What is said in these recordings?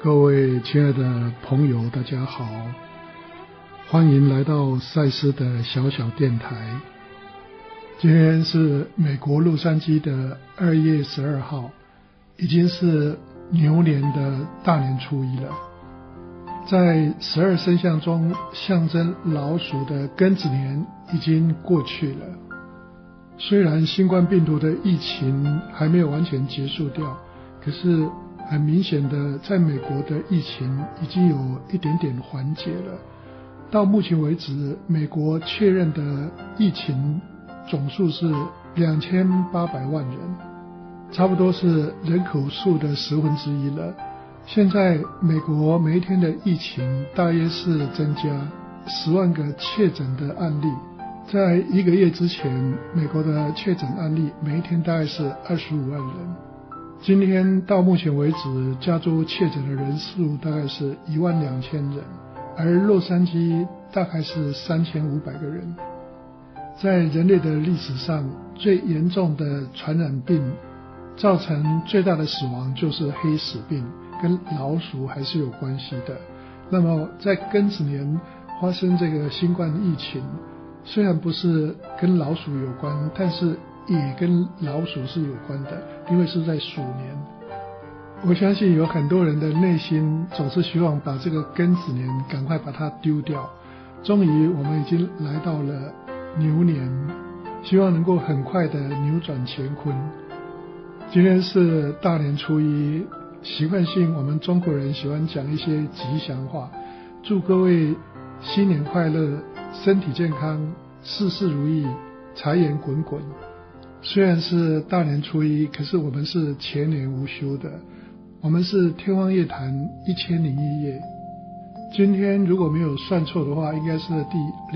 各位亲爱的朋友，大家好，欢迎来到赛斯的小小电台。今天是美国洛杉矶的2月12号，已经是牛年的大年初一了。在12生肖中象征老鼠的庚子年已经过去了。虽然新冠病毒的疫情还没有完全结束掉，可是很明显的，在美国的疫情已经有一点点缓解了。到目前为止，美国确认的疫情总数是2800万人，差不多是人口数的1/10了。现在美国每一天的疫情大约是增加10万个确诊的案例。在1个月之前，美国的确诊案例每一天大概是25万人。今天到目前为止，加州确诊的人数大概是12000人，而洛杉矶大概是3500个人。在人类的历史上，最严重的传染病造成最大的死亡就是黑死病，跟老鼠还是有关系的。那么在庚子年发生这个新冠疫情，虽然不是跟老鼠有关，但是也跟老鼠是有关的，因为是在鼠年。我相信有很多人的内心总是希望把这个庚子年赶快把它丢掉。终于我们已经来到了牛年，希望能够很快的扭转乾坤。今天是大年初一，习惯性我们中国人喜欢讲一些吉祥话，祝各位新年快乐，身体健康，事事如意，财源滚滚。虽然是大年初一，可是我们是全年无休的，我们是天方夜谭1001夜。今天如果没有算错的话，应该是第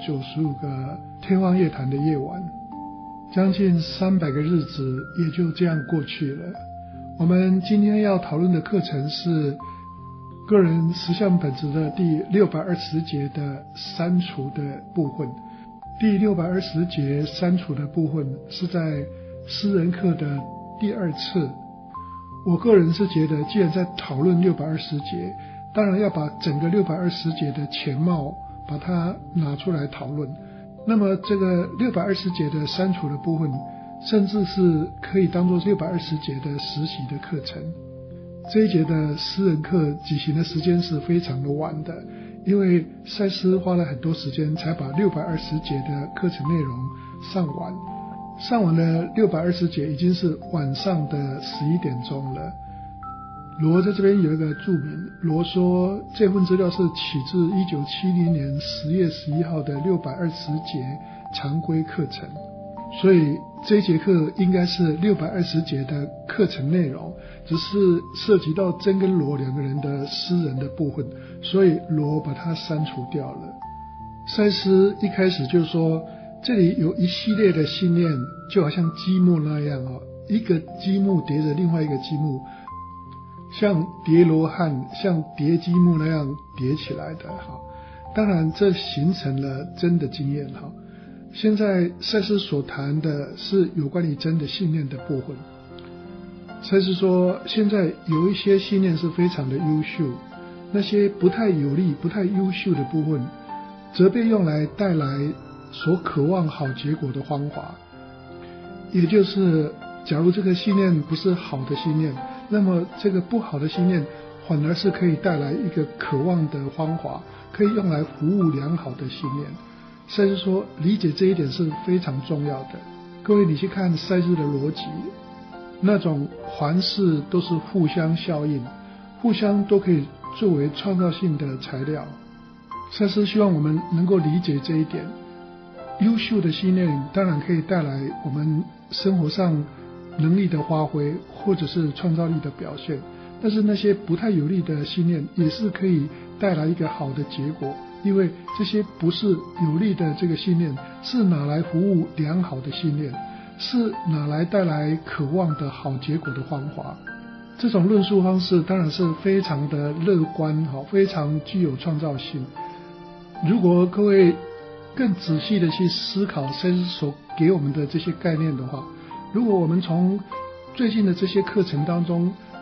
295个天方夜谭的夜晚，将近300个日子也就这样过去了。我们今天要讨论的课程是个人实相本质的第620节的删除的部分。第620节删除的部分是在私人课的第2次。我个人是觉得，既然在讨论620节，当然要把整个620节的全貌把它拿出来讨论。那么这个620节的删除的部分，甚至是可以当作620节的实习的课程。这一节的私人课举行的时间是非常的晚的，因为赛斯花了很多时间才把620节的课程内容上完。上完了620节已经是晚上的11点钟了。罗在这边有一个注明，罗说这份资料是取自1970年10月11号的620节常规课程，所以这一节课应该是620节的课程内容，只是涉及到珍跟罗两个人的私人的部分，所以罗把它删除掉了。赛斯一开始就说，这里有一系列的信念，就好像积木那样，一个积木叠着另外一个积木，像叠罗汉，像叠积木那样叠起来的。当然这形成了真的经验。现在赛斯所谈的是有关于真的信念的部分。赛斯说，现在有一些信念是非常的优秀，那些不太有利不太优秀的部分则被用来带来所渴望好结果的方法。也就是假如这个信念不是好的信念，那么这个不好的信念反而是可以带来一个渴望的方法，可以用来服务良好的信念。赛斯说，理解这一点是非常重要的。各位你去看赛斯的逻辑，那种凡事都是互相效应，互相都可以作为创造性的材料。赛斯希望我们能够理解这一点。优秀的信念当然可以带来我们生活上能力的发挥，或者是创造力的表现，但是那些不太有利的信念也是可以带来一个好的结果，因为这些不是有利的这个信念是拿来服务良好的信念，是拿来带来渴望的好结果的方法。这种论述方式当然是非常的乐观，非常具有创造性。如果各位更仔细的去思考赛斯所给我们的这些概念的话，如果我们从最近的这些课程当中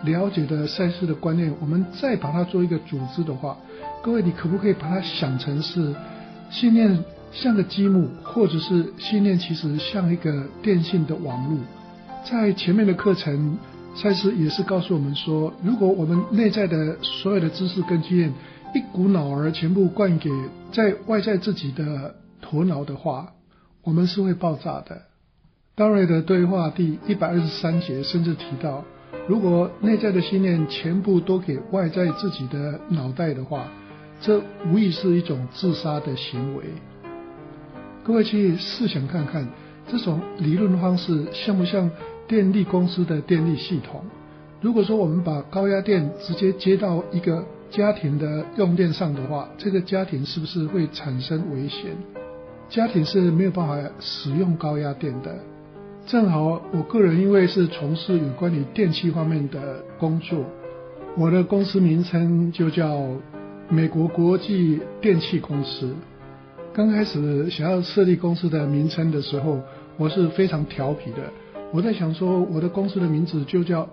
了解的赛斯的观念，我们再把它做一个组织的话，各位你可不可以把它想成是信念像个积木，或者是信念其实像一个电信的网路？在前面的课程，赛斯也是告诉我们说，如果我们内在的所有的知识跟经验一股脑儿全部灌给在外在自己的头脑的话，我们是会爆炸的。道瑞的对话第123节甚至提到，如果内在的信念全部都给外在自己的脑袋的话，这无疑是一种自杀的行为。各位去试想看看，这种理论方式像不像电力公司的电力系统？如果说我们把高压电直接接到一个家庭的用电上的话，这个家庭是不是会产生危险？家庭是没有办法使用高压电的。正好我个人因为是从事有关于电器方面的工作，我的公司名称就叫美国国际电器公司。刚开始想要设立公司的名称的时候，我是非常调皮的，我在想说我的公司的名字就叫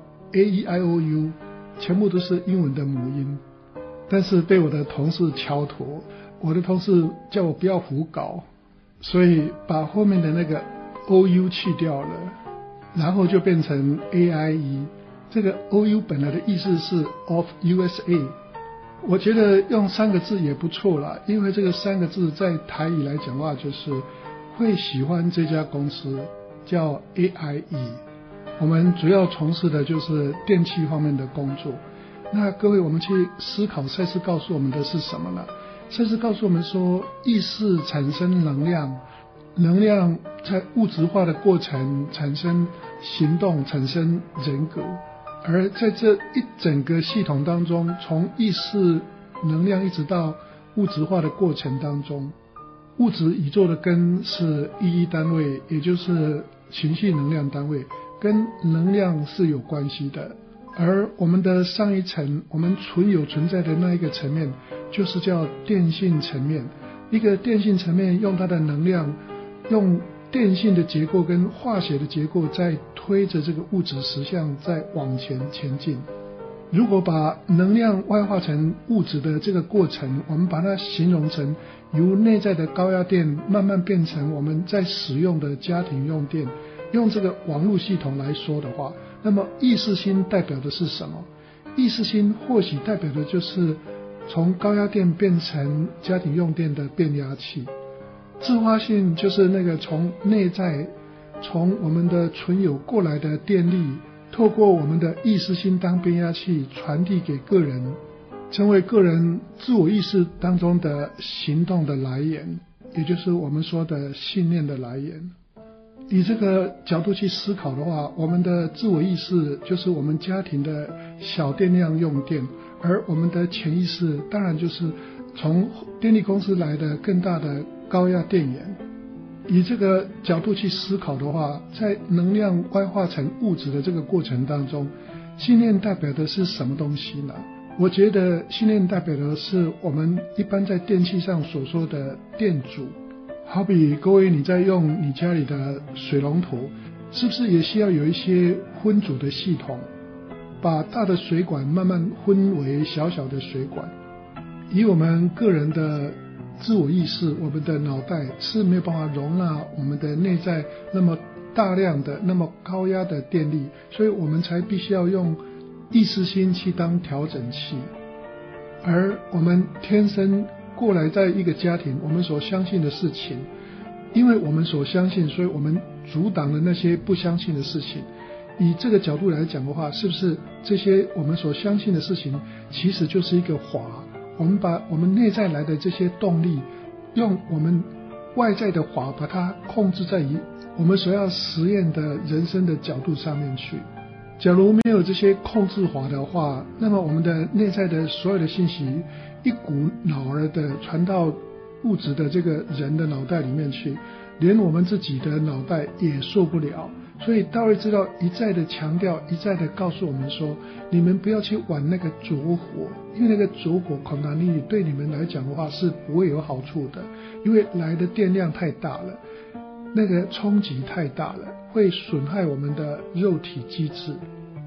AEIOU， 全部都是英文的母音，但是被我的同事敲妥，我的同事叫我不要胡搞，所以把后面的那个 OU 去掉了，然后就变成 AIE。 这个 OU 本来的意思是 of USA， 我觉得用3个字也不错啦，因为这个3个字在台语来讲的话，就是会喜欢这家公司，叫 AIE。 我们主要从事的就是电器方面的工作。那各位，我们去思考赛斯告诉我们的是什么呢？赛斯告诉我们说，意识产生能量，能量在物质化的过程产生行动，产生人格。而在这一整个系统当中，从意识能量一直到物质化的过程当中，物质宇宙的根是意义单位，也就是情绪能量单位，跟能量是有关系的。而我们的上一层，我们存在的那一个层面，就是叫电性层面。一个电性层面用它的能量，用电性的结构跟化学的结构在推着这个物质实相在往前进。如果把能量外化成物质的这个过程，我们把它形容成由内在的高压电慢慢变成我们在使用的家庭用电，用这个网络系统来说的话，那么意识心代表的是什么？意识心或许代表的就是从高压电变成家庭用电的变压器。自发性就是那个从内在，从我们的存有过来的电力，透过我们的意识心当变压器传递给个人，成为个人自我意识当中的行动的来源，也就是我们说的信念的来源。以这个角度去思考的话，我们的自我意识就是我们家庭的小电量用电，而我们的潜意识当然就是从电力公司来的更大的高压电源。以这个角度去思考的话，在能量外化成物质的这个过程当中，信念代表的是什么东西呢？我觉得信念代表的是我们一般在电器上所说的电阻。好比各位你在用你家里的水龙头，是不是也需要有一些分组的系统，把大的水管慢慢分为小小的水管？以我们个人的自我意识，我们的脑袋是没有办法容纳我们的内在那么大量的那么高压的电力，所以我们才必须要用意识心去当调整器。而我们天生过来在一个家庭，我们所相信的事情，因为我们所相信，所以我们阻挡了那些不相信的事情。以这个角度来讲的话，是不是这些我们所相信的事情其实就是一个法？我们把我们内在来的这些动力，用我们外在的法把它控制在于我们所要实验的人生的角度上面去。假如没有这些控制法的话，那么我们的内在的所有的信息一股脑儿的传到物质的这个人的脑袋里面去，连我们自己的脑袋也受不了。所以大卫知道一再的强调，一再的告诉我们说，你们不要去玩那个着火，因为那个着火恐怕你对你们来讲的话是不会有好处的，因为来的电量太大了，那个冲击太大了，会损害我们的肉体机制。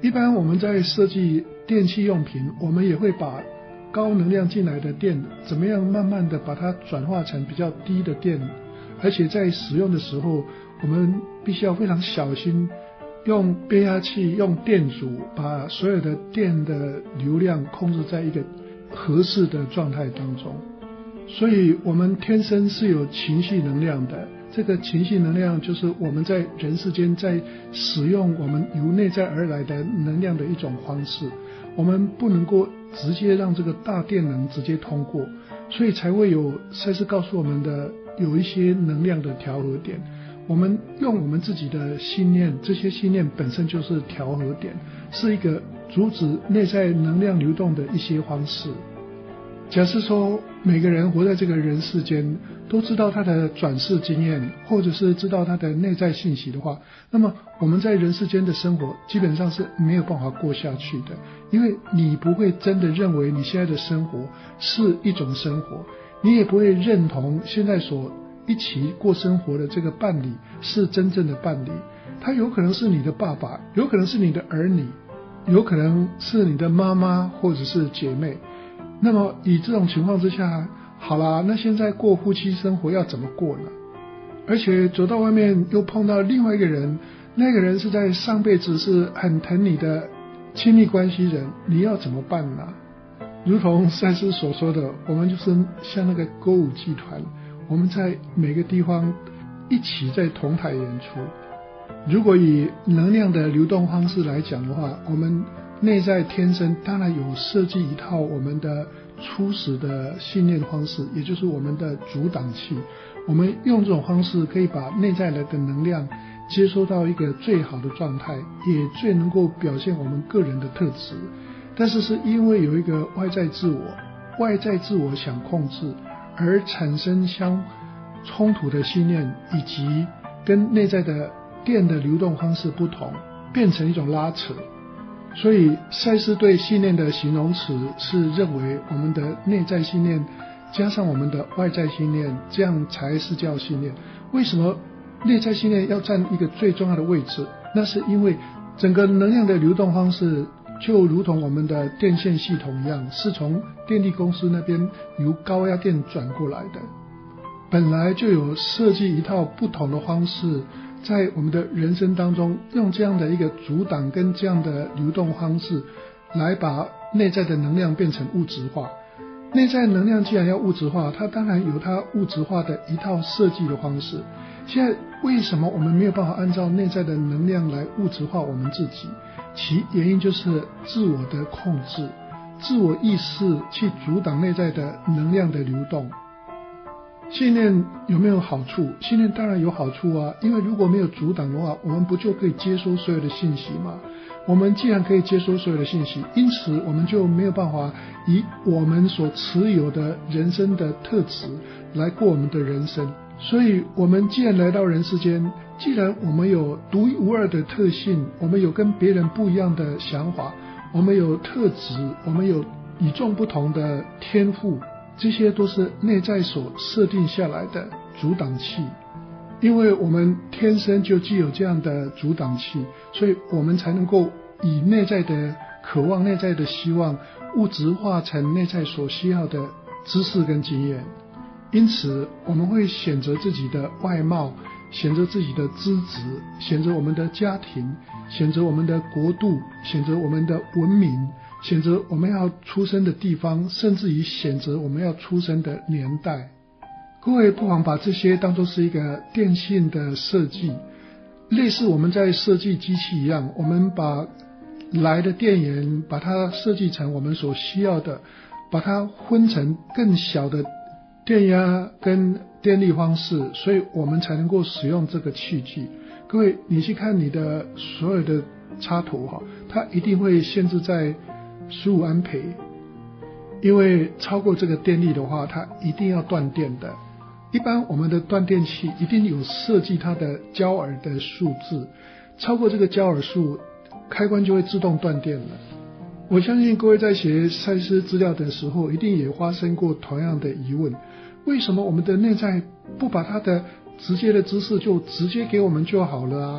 一般我们在设计电器用品，我们也会把高能量进来的电怎么样慢慢的把它转化成比较低的电，而且在使用的时候我们必须要非常小心，用变压器用电阻把所有的电的流量控制在一个合适的状态当中。所以我们天生是有情绪能量的，这个情绪能量就是我们在人世间在使用我们由内在而来的能量的一种方式，我们不能够直接让这个大电能直接通过，所以才会有赛斯告诉我们的有一些能量的调和点，我们用我们自己的信念，这些信念本身就是调和点，是一个阻止内在能量流动的一些方式。假设说每个人活在这个人世间都知道他的转世经验，或者是知道他的内在信息的话，那么我们在人世间的生活基本上是没有办法过下去的，因为你不会真的认为你现在的生活是一种生活，你也不会认同现在所一起过生活的这个伴侣是真正的伴侣，他有可能是你的爸爸，有可能是你的儿女，有可能是你的妈妈或者是姐妹。那么以这种情况之下，好啦，那现在过夫妻生活要怎么过呢？而且走到外面又碰到另外一个人，那个人是在上辈子是很疼你的亲密关系人，你要怎么办呢？如同赛斯所说的，我们就是像那个歌舞剧团，我们在每个地方一起在同台演出。如果以能量的流动方式来讲的话，我们内在天生当然有设计一套我们的初始的信念方式，也就是我们的阻挡器，我们用这种方式可以把内在来的能量接收到一个最好的状态，也最能够表现我们个人的特质。但是是因为有一个外在自我想控制而产生相冲突的信念，以及跟内在的电的流动方式不同，变成一种拉扯。所以赛斯对信念的形容词是认为我们的内在信念加上我们的外在信念，这样才是叫信念。为什么内在信念要占一个最重要的位置？那是因为整个能量的流动方式就如同我们的电线系统一样，是从电力公司那边由高压电转过来的，本来就有设计一套不同的方式，在我们的人生当中用这样的一个阻挡跟这样的流动方式来把内在的能量变成物质化。内在能量既然要物质化，它当然有它物质化的一套设计的方式。现在为什么我们没有办法按照内在的能量来物质化我们自己？其原因就是自我的控制，自我意识去阻挡内在的能量的流动。信念有没有好处？信念当然有好处啊，因为如果没有阻挡的话，我们不就可以接收所有的信息吗？我们既然可以接收所有的信息，因此我们就没有办法以我们所持有的人生的特质来过我们的人生。所以我们既然来到人世间，既然我们有独一无二的特性，我们有跟别人不一样的想法，我们有特质，我们有与众不同的天赋，这些都是内在所设定下来的阻挡器。因为我们天生就具有这样的阻挡器，所以我们才能够以内在的渴望、内在的希望物质化成内在所需要的知识跟经验。因此我们会选择自己的外貌，选择自己的资质，选择我们的家庭，选择我们的国度，选择我们的文明，选择我们要出生的地方，甚至于选择我们要出生的年代。各位不妨把这些当作是一个电信的设计，类似我们在设计机器一样，我们把来的电源把它设计成我们所需要的，把它分成更小的电压跟电力方式，所以我们才能够使用这个器具。各位你去看你的所有的插头，它一定会限制在15安培，因为超过这个电力的话，它一定要断电的。一般我们的断电器一定有设计它的焦耳的数字，超过这个焦耳数，开关就会自动断电了。我相信各位在学赛斯资料的时候，一定也发生过同样的疑问：为什么我们的内在不把它的直接的知识就直接给我们就好了啊？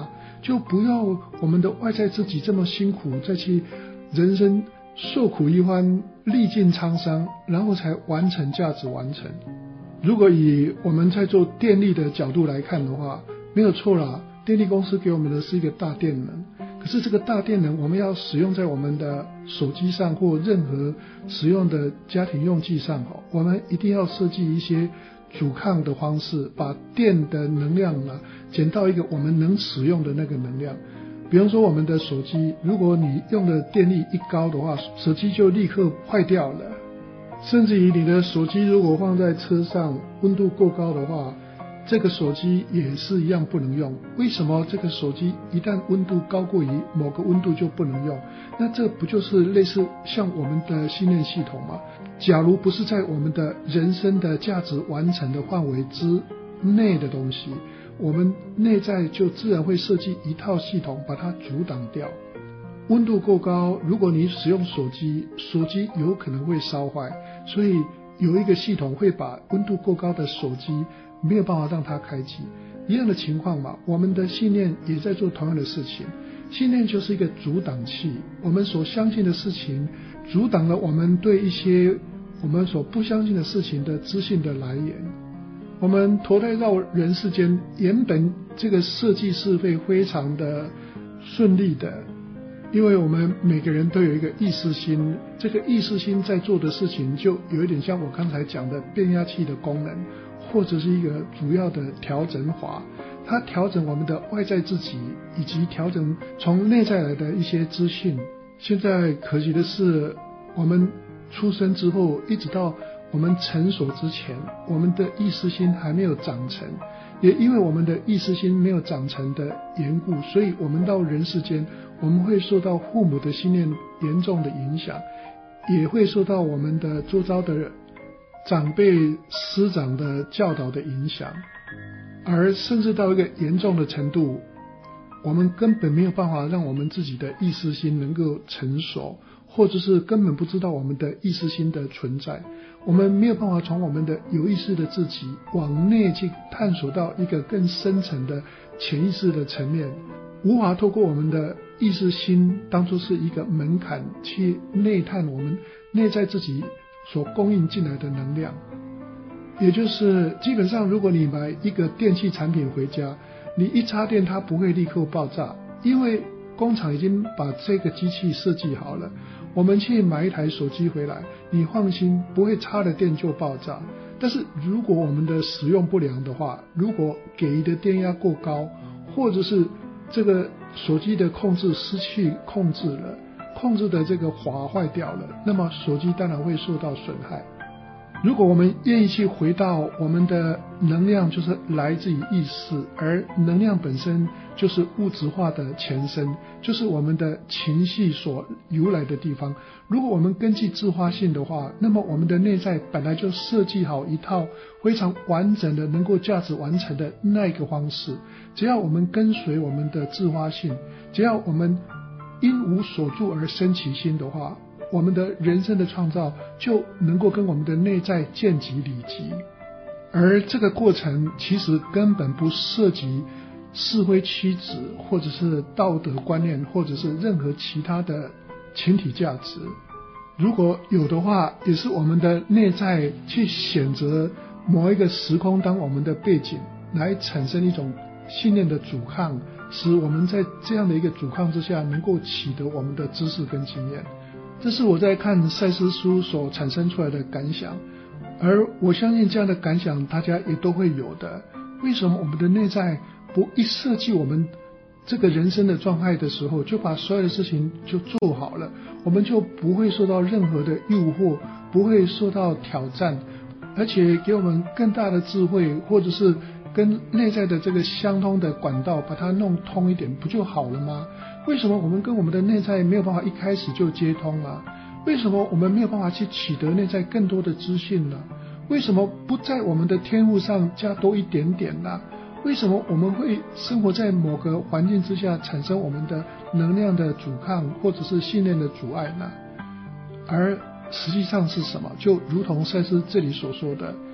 就不要我们的外在自己这么辛苦，再去人生受苦一番，历尽沧桑，然后才完成价值完成。如果以我们在做电力的角度来看的话，没有错啦，电力公司给我们的是一个大电能，可是这个大电能我们要使用在我们的手机上或任何使用的家庭用具上，我们一定要设计一些阻抗的方式，把电的能量减到一个我们能使用的那个能量。比方说我们的手机，如果你用的电力一高的话，手机就立刻坏掉了。甚至于你的手机如果放在车上，温度过高的话，这个手机也是一样不能用。为什么这个手机一旦温度高过于某个温度就不能用？那这不就是类似像我们的信念系统吗？假如不是在我们的人生的价值完成的范围之内的东西，我们内在就自然会设计一套系统把它阻挡掉。温度过高，如果你使用手机，手机有可能会烧坏，所以有一个系统会把温度过高的手机没有办法让它开机。一样的情况嘛，我们的信念也在做同样的事情。信念就是一个阻挡器，我们所相信的事情阻挡了我们对一些我们所不相信的事情的资讯的来源。我们投胎到人世间，原本这个设计是会非常的顺利的，因为我们每个人都有一个意识心，这个意识心在做的事情就有一点像我刚才讲的变压器的功能，或者是一个主要的调整法，它调整我们的外在自己，以及调整从内在来的一些资讯。现在可惜的是，我们出生之后一直到我们成熟之前，我们的意识心还没有长成，也因为我们的意识心没有长成的缘故，所以我们到人世间，我们会受到父母的信念严重的影响，也会受到我们的周遭的长辈师长的教导的影响，而甚至到一个严重的程度，我们根本没有办法让我们自己的意识心能够成熟，或者是根本不知道我们的意识心的存在。我们没有办法从我们的有意识的自己往内去探索到一个更深层的潜意识的层面，无法透过我们的意识心当作是一个门槛去内探我们内在自己所供应进来的能量。也就是基本上如果你买一个电器产品回家，你一插电它不会立刻爆炸，因为工厂已经把这个机器设计好了。我们去买一台手机回来，你放心不会插了电就爆炸。但是如果我们的使用不良的话，如果给予的电压过高，或者是这个手机的控制失去控制了，控制的这个滑坏掉了，那么手机当然会受到损害。如果我们愿意去回到我们的能量就是来自于意识，而能量本身就是物质化的前身，就是我们的情绪所由来的地方。如果我们根据自发性的话，那么我们的内在本来就设计好一套非常完整的能够价值完成的那一个方式。只要我们跟随我们的自发性，只要我们因无所住而生其心的话，我们的人生的创造就能够跟我们的内在见即理即。而这个过程其实根本不涉及是非曲直，或者是道德观念，或者是任何其他的群体价值。如果有的话，也是我们的内在去选择某一个时空当我们的背景，来产生一种信念的阻抗，使我们在这样的一个阻抗之下能够取得我们的知识跟经验。这是我在看赛斯书所产生出来的感想，而我相信这样的感想大家也都会有的。为什么我们的内在不一设计我们这个人生的状态的时候，就把所有的事情就做好了，我们就不会受到任何的诱惑，不会受到挑战，而且给我们更大的智慧，或者是跟内在的这个相通的管道把它弄通一点，不就好了吗？为什么我们跟我们的内在没有办法一开始就接通啊？为什么我们没有办法去取得内在更多的资讯呢？为什么不在我们的天赋上加多一点点呢？为什么我们会生活在某个环境之下产生我们的能量的阻抗，或者是信念的阻碍呢？而实际上是什么？就如同赛斯这里所说的，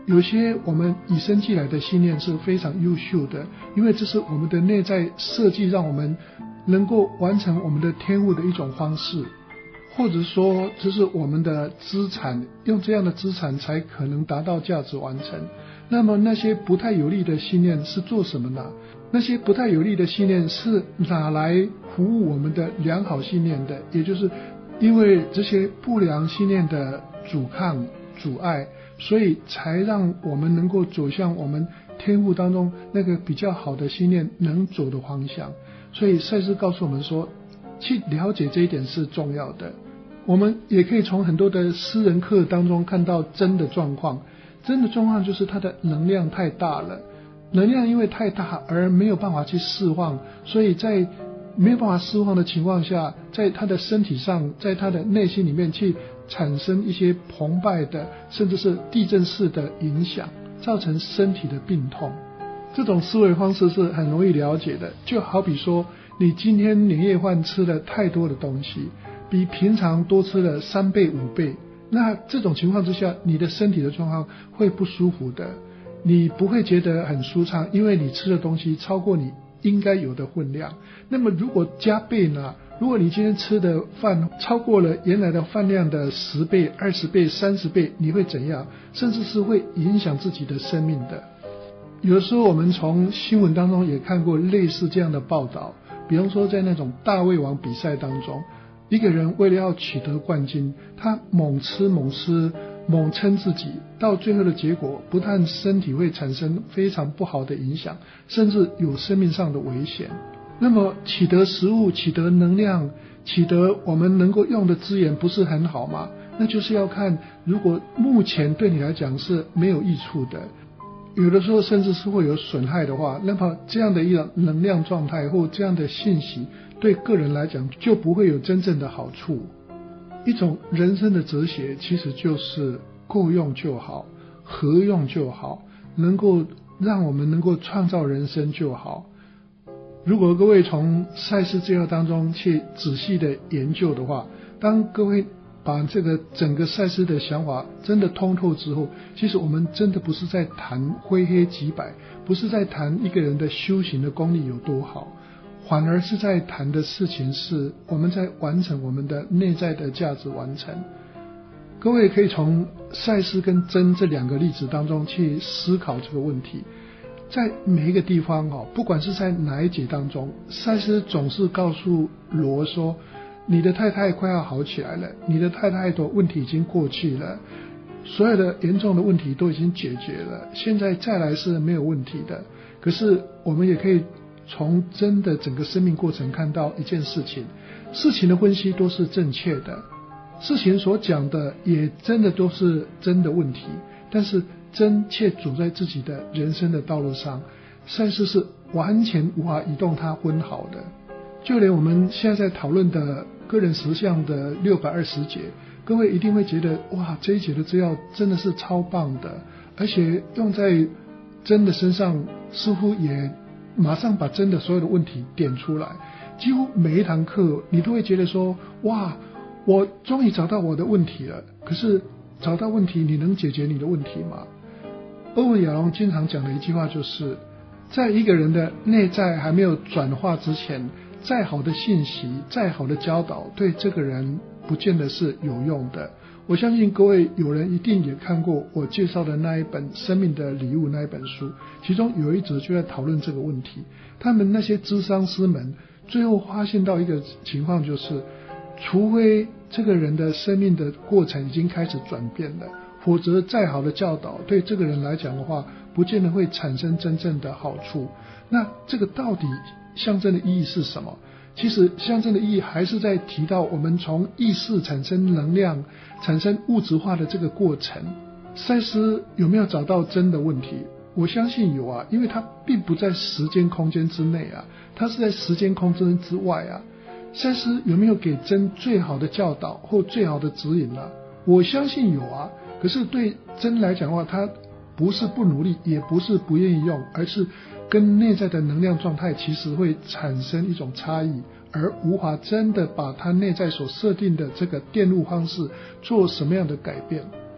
有些我们与生俱来的信念是非常优秀的，因为这是我们的内在设计，让我们能够完成我们的天赋的一种方式，或者说这是我们的资产，用这样的资产才可能达到价值完成。那么那些不太有利的信念是做什么呢？那些不太有利的信念是拿来服务我们的良好信念的，也就是因为这些不良信念的阻抗阻碍，所以才让我们能够走向我们天赋当中那个比较好的信念能走的方向。所以赛斯告诉我们说，去了解这一点是重要的。我们也可以从很多的私人课当中看到真的状况，真的状况就是它的能量太大了，能量因为太大而没有办法去释放，所以在没有办法释放的情况下，在他的身体上，在他的内心里面去产生一些澎湃的甚至是地震式的影响，造成身体的病痛。这种思维方式是很容易了解的，就好比说你今天年夜饭吃了太多的东西，比平常多吃了3倍5倍，那这种情况之下，你的身体的状况会不舒服的，你不会觉得很舒畅，因为你吃的东西超过你应该有的分量。那么如果加倍呢？如果你今天吃的饭超过了原来的饭量的10倍、20倍、30倍，你会怎样？甚至是会影响自己的生命的。有的时候我们从新闻当中也看过类似这样的报道，比方说在那种大胃王比赛当中，一个人为了要取得冠军，他猛吃猛撑自己，到最后的结果不但身体会产生非常不好的影响，甚至有生命上的危险。那么取得食物、取得能量、取得我们能够用的资源不是很好吗？那就是要看，如果目前对你来讲是没有益处的，有的时候甚至是会有损害的话，那么这样的一种能量状态或这样的信息对个人来讲就不会有真正的好处。一种人生的哲学其实就是够用就好，合用就好，能够让我们能够创造人生就好。如果各位从赛斯治疗当中去仔细的研究的话，当各位把这个整个赛斯的想法真的通透之后，其实我们真的不是在谈非黑即白，不是在谈一个人的修行的功力有多好，反而是在谈的事情是我们在完成我们的内在的价值完成。各位可以从赛斯跟真这2个例子当中去思考这个问题。在每一个地方不管是在哪一节当中，赛斯总是告诉罗说，你的太太快要好起来了，你的太太的问题已经过去了，所有的严重的问题都已经解决了，现在再来是没有问题的。可是我们也可以从真的整个生命过程看到一件事情，事情的分析都是正确的，事情所讲的也真的都是真的问题，但是真却走在自己的人生的道路上，赛斯是完全无法移动它分毫的。就连我们现在在讨论的个人实相的620节，各位一定会觉得哇，这一节的资料真的是超棒的，而且用在真的身上似乎也马上把真的所有的问题点出来。几乎每一堂课你都会觉得说，哇，我终于找到我的问题了。可是找到问题，你能解决你的问题吗？欧文亚龙经常讲的一句话就是，在一个人的内在还没有转化之前，再好的信息，再好的教导，对这个人不见得是有用的。我相信各位有人一定也看过我介绍的那一本《生命的礼物》那一本书，其中有一则就在讨论这个问题。他们那些咨商师们最后发现到一个情况，就是除非这个人的生命的过程已经开始转变了，否则再好的教导对这个人来讲的话，不见得会产生真正的好处。那这个到底象征的意义是什么？其实象征的意义还是在提到我们从意识产生能量，产生物质化的这个过程。赛斯有没有找到真的问题？我相信有啊，因为它并不在时间空间之内啊，它是在时间空间之外啊。赛斯有没有给真最好的教导或最好的指引啊？我相信有啊。可是对真来讲的话，他不是不努力，也不是不愿意用，而是跟内在的能量状态其实会产生一种差异，而无法真的把他内在所设定的这个电路方式做什么样的改变。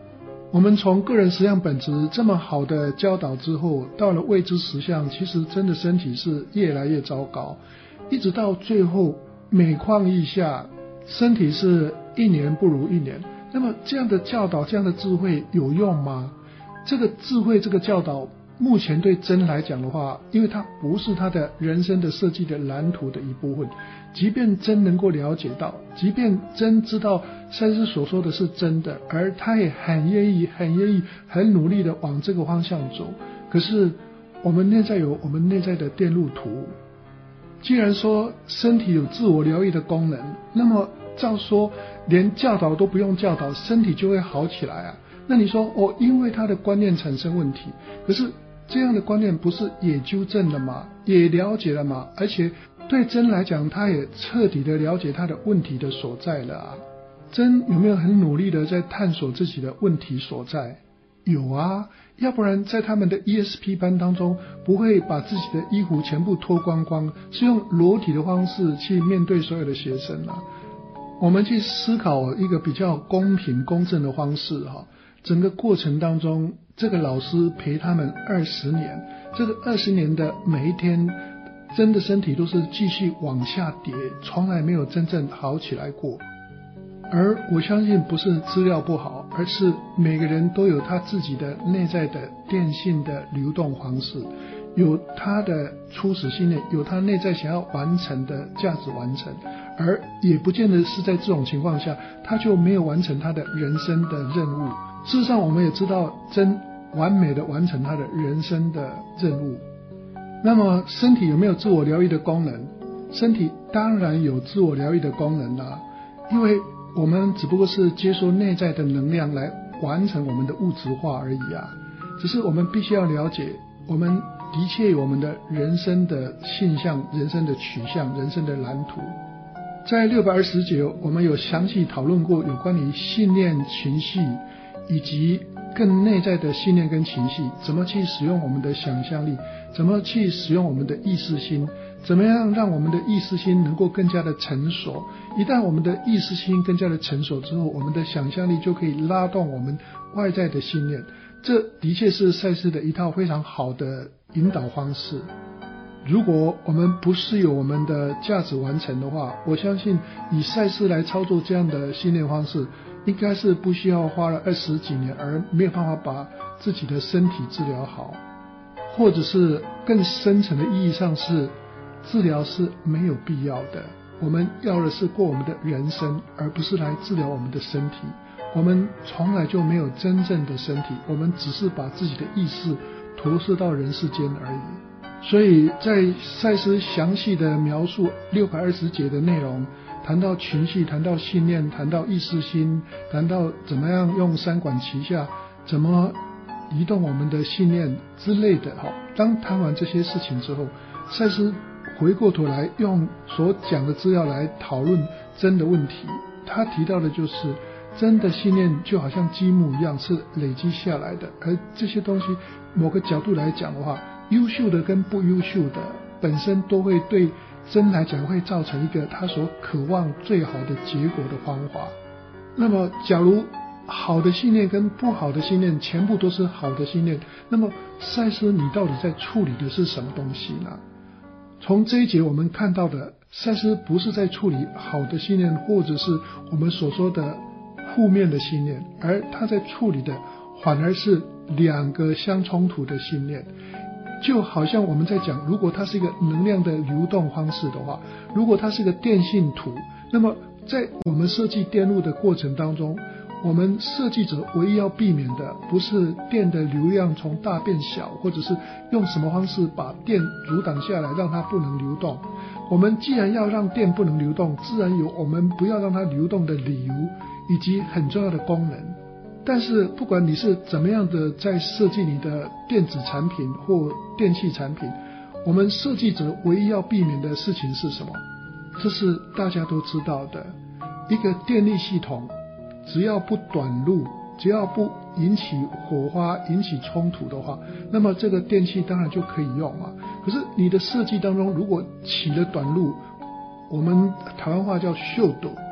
我们从个人实相本质这么好的教导之后，到了未知实相，其实真的身体是越来越糟糕，一直到最后每况愈下，身体是一年不如一年。那么这样的教导，这样的智慧有用吗？这个智慧，这个教导，目前对真来讲的话，因为它不是他的人生的设计的蓝图的一部分，即便真能够了解到，即便真知道赛斯所说的是真的，而他也很愿意很努力的往这个方向走，可是我们内在有我们内在的电路图。既然说身体有自我疗愈的功能，那么照说连教导都不用教导，身体就会好起来啊。那你说因为他的观念产生问题，可是这样的观念不是也纠正了吗？也了解了吗？而且对真来讲，他也彻底的了解他的问题的所在了啊。真有没有很努力的在探索自己的问题所在？有啊，要不然在他们的 ESP 班当中，不会把自己的衣服全部脱光光，是用裸体的方式去面对所有的学生啊。我们去思考一个比较公平公正的方式哈。整个过程当中，这个老师陪他们20年，这个20年的每一天，真的身体都是继续往下跌，从来没有真正好起来过。而我相信不是资料不好，而是每个人都有他自己的内在的电信的流动方式，有他的初始信念，有他内在想要完成的价值完成，而也不见得是在这种情况下他就没有完成他的人生的任务。事实上我们也知道真完美的完成他的人生的任务。那么身体有没有自我疗愈的功能？身体当然有自我疗愈的功能啦，因为我们只不过是接收内在的能量来完成我们的物质化而已啊。只是我们必须要了解，我们的确有我们的人生的性向、人生的取向、人生的蓝图。在620节我们有详细讨论过有关于信念、情绪以及更内在的信念跟情绪，怎么去使用我们的想象力，怎么去使用我们的意识心，怎么样让我们的意识心能够更加的成熟。一旦我们的意识心更加的成熟之后，我们的想象力就可以拉动我们外在的信念。这的确是赛斯的一套非常好的引导方式。如果我们不是有我们的价值完成的话，我相信以赛斯来操作这样的信念方式，应该是不需要花了20几年而没有办法把自己的身体治疗好，或者是更深层的意义上是治疗是没有必要的。我们要的是过我们的人生，而不是来治疗我们的身体。我们从来就没有真正的身体，我们只是把自己的意识投射到人世间而已。所以在赛斯详细的描述620节的内容，谈到情绪，谈到信念，谈到意识心，谈到怎么样用三管齐下，怎么移动我们的信念之类的。当谈完这些事情之后，赛斯回过头来用所讲的资料来讨论真的问题。他提到的就是真的信念就好像积木一样是累积下来的，而这些东西某个角度来讲的话，优秀的跟不优秀的本身都会对真来讲会造成一个他所渴望最好的结果的方法。那么假如好的信念跟不好的信念全部都是好的信念，那么赛斯你到底在处理的是什么东西呢？从这一节我们看到的，赛斯不是在处理好的信念或者是我们所说的负面的信念，而他在处理的反而是两个相冲突的信念。就好像我们在讲，如果它是一个能量的流动方式的话，如果它是一个电信图，那么在我们设计电路的过程当中，我们设计者唯一要避免的不是电的流量从大变小，或者是用什么方式把电阻挡下来让它不能流动。我们既然要让电不能流动，自然有我们不要让它流动的理由以及很重要的功能。但是不管你是怎么样的在设计你的电子产品或电器产品，我们设计者唯一要避免的事情是什么？这是大家都知道的，一个电力系统只要不短路，只要不引起火花引起冲突的话，那么这个电器当然就可以用嘛。可是你的设计当中如果起了短路，我们台湾话叫秀斗，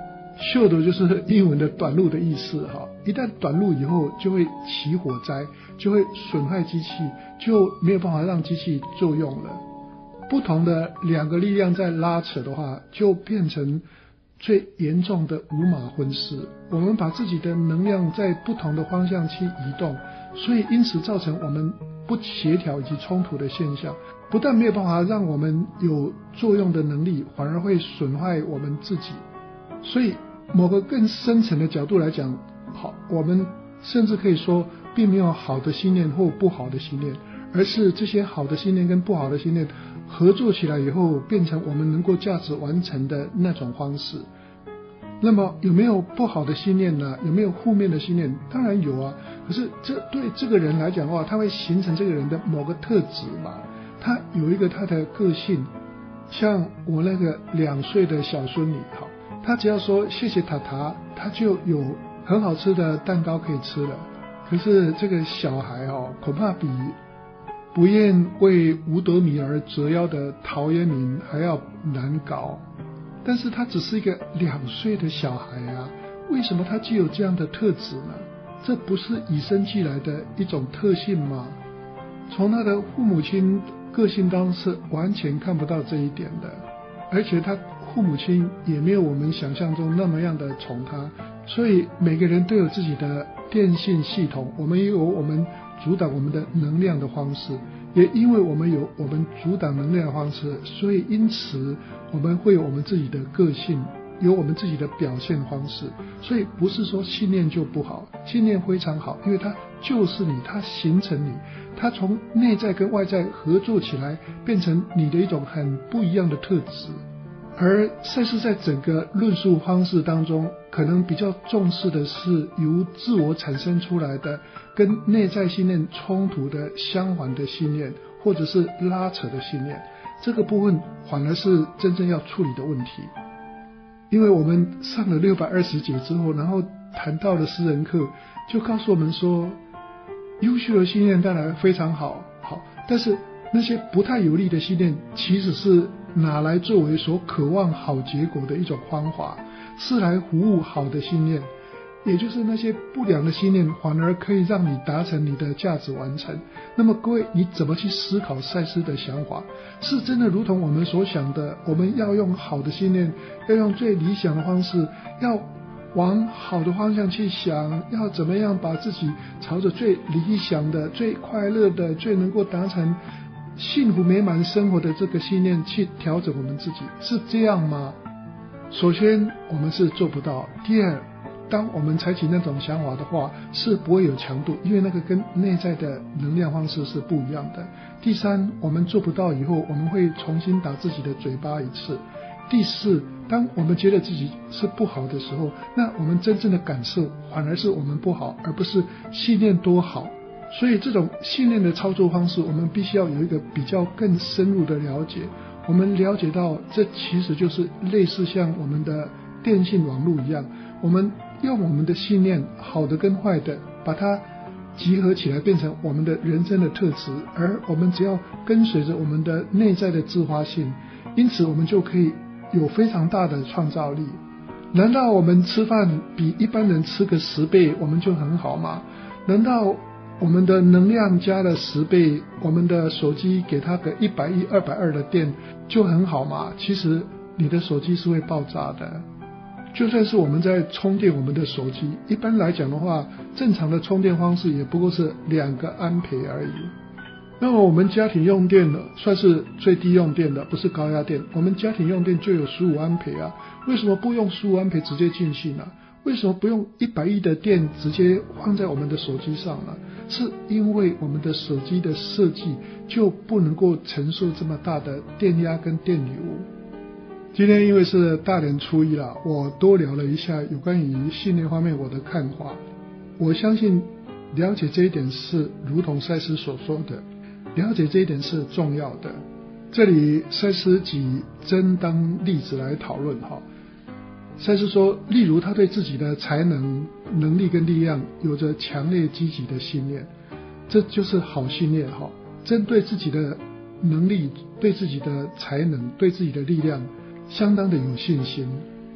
shield 就是英文的短路的意思哈，一旦短路以后就会起火灾，就会损害机器，就没有办法让机器作用了。不同的两个力量在拉扯的话，就变成最严重的五马分尸。我们把自己的能量在不同的方向去移动，所以因此造成我们不协调以及冲突的现象，不但没有办法让我们有作用的能力，反而会损害我们自己。所以某个更深层的角度来讲，好，我们甚至可以说并没有好的信念或不好的信念，而是这些好的信念跟不好的信念合作起来以后，变成我们能够价值完成的那种方式。那么有没有不好的信念呢？有没有负面的信念？当然有啊。可是这对这个人来讲的话，他会形成这个人的某个特质嘛。他有一个他的个性，像我那个2岁的小孙女，好，他只要说谢谢塔塔，他就有很好吃的蛋糕可以吃了。可是这个小孩恐怕比不愿为五斗米而折腰的陶渊明还要难搞。但是他只是一个2岁的小孩啊，为什么他具有这样的特质呢？这不是与生俱来的一种特性吗？从他的父母亲个性当中是完全看不到这一点的，而且他父母亲也没有我们想象中那么样的宠他。所以每个人都有自己的电信系统，我们有我们阻挡我们的能量的方式，也因为我们有我们阻挡能量的方式，所以因此我们会有我们自己的个性，有我们自己的表现方式。所以不是说信念就不好，信念非常好，因为它就是你，它形成你，它从内在跟外在合作起来，变成你的一种很不一样的特质。而赛斯在整个论述方式当中，可能比较重视的是由自我产生出来的跟内在信念冲突的相反的信念，或者是拉扯的信念，这个部分反而是真正要处理的问题。因为我们上了620节之后，然后谈到了私人课，就告诉我们说，优秀的信念当然非常好，但是那些不太有利的信念其实是拿来作为所渴望好结果的一种方法，是来服务好的信念，也就是那些不良的信念反而可以让你达成你的价值完成。那么各位，你怎么去思考赛斯的想法？是真的如同我们所想的，我们要用好的信念，要用最理想的方式，要往好的方向去想，要怎么样把自己朝着最理想的、最快乐的、最能够达成幸福美满生活的这个信念去调整我们自己，是这样吗？首先我们是做不到。第二，当我们采取那种想法的话，是不会有强度，因为那个跟内在的能量方式是不一样的。第三，我们做不到以后，我们会重新打自己的嘴巴一次。第四，当我们觉得自己是不好的时候，那我们真正的感受反而是我们不好，而不是信念多好。所以这种信念的操作方式，我们必须要有一个比较更深入的了解。我们了解到这其实就是类似像我们的电信网络一样，我们用我们的信念，好的跟坏的，把它集合起来变成我们的人生的特质，而我们只要跟随着我们的内在的自发性，因此我们就可以有非常大的创造力。难道我们吃饭比一般人吃个10倍我们就很好吗？难道我们的能量加了10倍，我们的手机给它个110、220的电就很好吗？其实你的手机是会爆炸的。就算是我们在充电我们的手机，一般来讲的话，正常的充电方式也不过是2个安培而已。那么我们家庭用电呢，算是最低用电的，不是高压电。我们家庭用电就有15安培啊，为什么不用15安培直接进去呢？为什么不用110的电直接放在我们的手机上呢？是因为我们的手机的设计就不能够承受这么大的电压跟电流。今天因为是大年初一了，我多聊了一下有关于信念方面我的看法。我相信了解这一点是如同赛斯所说的，了解这一点是重要的。这里赛斯举真当例子来讨论哈。赛斯说，例如他对自己的才能、能力跟力量有着强烈积极的信念，这就是好信念哈。针对自己的能力、对自己的才能、对自己的力量相当的有信心。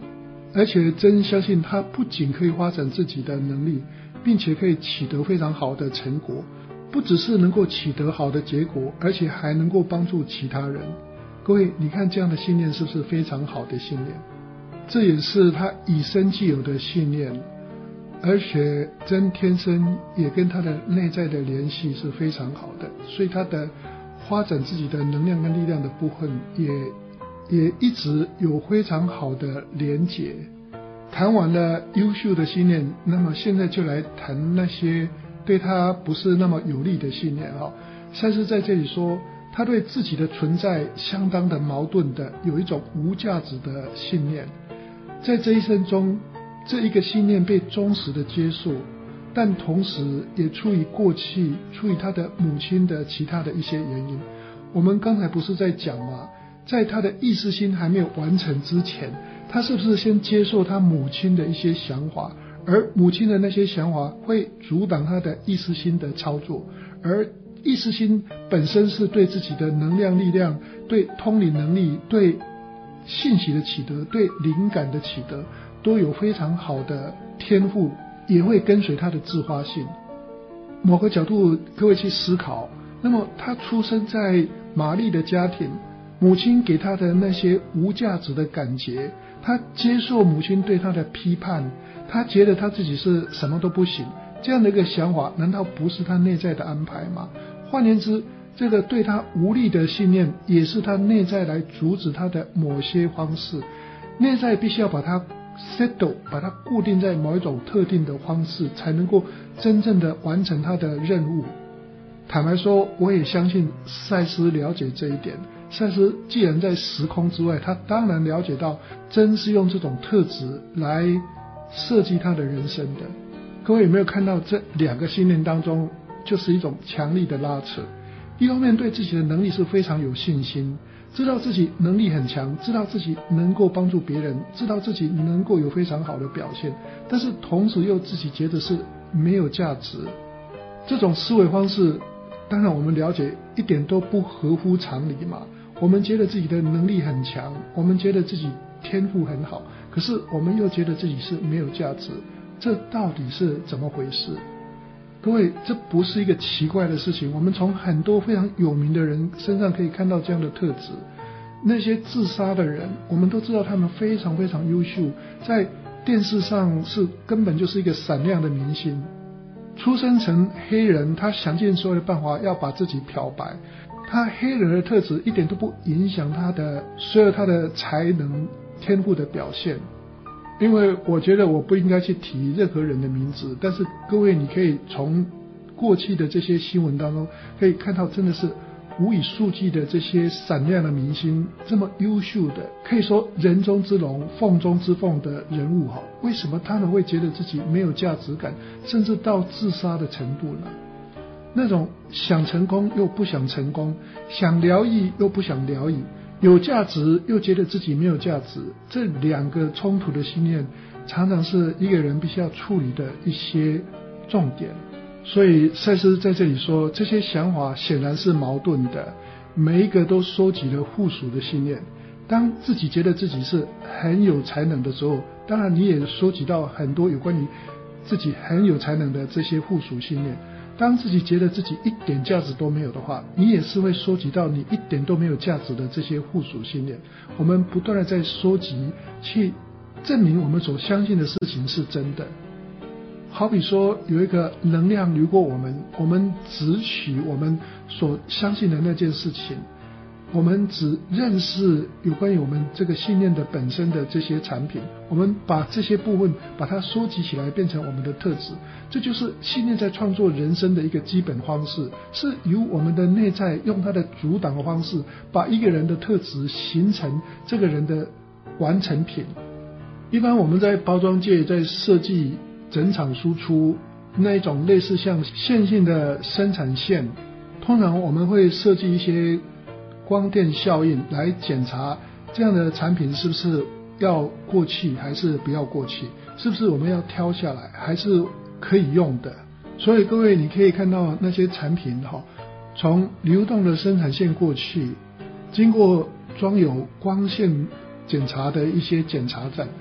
而且真相信他不仅可以发展自己的能力，并且可以取得非常好的成果，不只是能够取得好的结果，而且还能够帮助其他人。各位，你看这样的信念是不是非常好的信念？这也是他与生俱有的信念，而且真天生也跟他的内在的联系是非常好的，所以他的发展自己的能量跟力量的部分也一直有非常好的连结。谈完了优秀的信念，那么现在就来谈那些对他不是那么有利的信念。赛斯在这里说，他对自己的存在相当的矛盾的，有一种无价值的信念。在这一生中，这一个信念被忠实的接受，但同时也出于过去，出于他的母亲的其他的一些原因。我们刚才不是在讲吗？在他的意识心还没有完成之前，他是不是先接受他母亲的一些想法，而母亲的那些想法会阻挡他的意识心的操作，而意识心本身是对自己的能量力量，对通灵能力，对信息的取得，对灵感的取得都有非常好的天赋，也会跟随他的自发性。某个角度各位去思考，那么他出生在玛丽的家庭，母亲给他的那些无价值的感觉，他接受母亲对他的批判，他觉得他自己是什么都不行，这样的一个想法难道不是他内在的安排吗？换言之，这个对他无力的信念也是他内在来阻止他的某些方式，内在必须要把它 settle， 把它固定在某一种特定的方式，才能够真正的完成他的任务。坦白说，我也相信赛斯了解这一点。赛斯既然在时空之外，他当然了解到真是用这种特质来设计他的人生的。各位有没有看到这两个信念当中就是一种强力的拉扯？一方面对自己的能力是非常有信心，知道自己能力很强，知道自己能够帮助别人，知道自己能够有非常好的表现，但是同时又自己觉得是没有价值。这种思维方式当然我们了解一点都不合乎常理嘛。我们觉得自己的能力很强，我们觉得自己天赋很好，可是我们又觉得自己是没有价值，这到底是怎么回事？各位，这不是一个奇怪的事情，我们从很多非常有名的人身上可以看到这样的特质。那些自杀的人，我们都知道他们非常非常优秀，在电视上是根本就是一个闪亮的明星。出生成黑人，他想尽所有的办法要把自己漂白，他黑人的特质一点都不影响他的所有他的才能天赋的表现。因为我觉得我不应该去提任何人的名字，但是各位你可以从过去的这些新闻当中可以看到，真的是无以数计的这些闪亮的明星，这么优秀的，可以说人中之龙凤中之凤的人物，为什么他们会觉得自己没有价值感，甚至到自杀的程度呢？那种想成功又不想成功，想疗愈又不想疗愈，有价值又觉得自己没有价值，这两个冲突的信念常常是一个人必须要处理的一些重点。所以赛斯在这里说，这些想法显然是矛盾的，每一个都收集了附属的信念。当自己觉得自己是很有才能的时候，当然你也收集到很多有关于自己很有才能的这些附属信念。当自己觉得自己一点价值都没有的话，你也是会收集到你一点都没有价值的这些附属信念。我们不断的在收集，去证明我们所相信的事情是真的。好比说有一个能量流过我们，我们只取我们所相信的那件事情，我们只认识有关于我们这个信念的本身的这些产品，我们把这些部分把它收集起来变成我们的特质。这就是信念在创作人生的一个基本方式，是由我们的内在用它的阻挡的方式，把一个人的特质形成这个人的完成品。一般我们在包装界在设计整场输出那一种类似像线性的生产线，通常我们会设计一些光电效应来检查这样的产品是不是要过气还是不要过气，是不是我们要挑下来还是可以用的。所以各位你可以看到那些产品从流动的生产线过去，经过装有光线检查的一些检查站，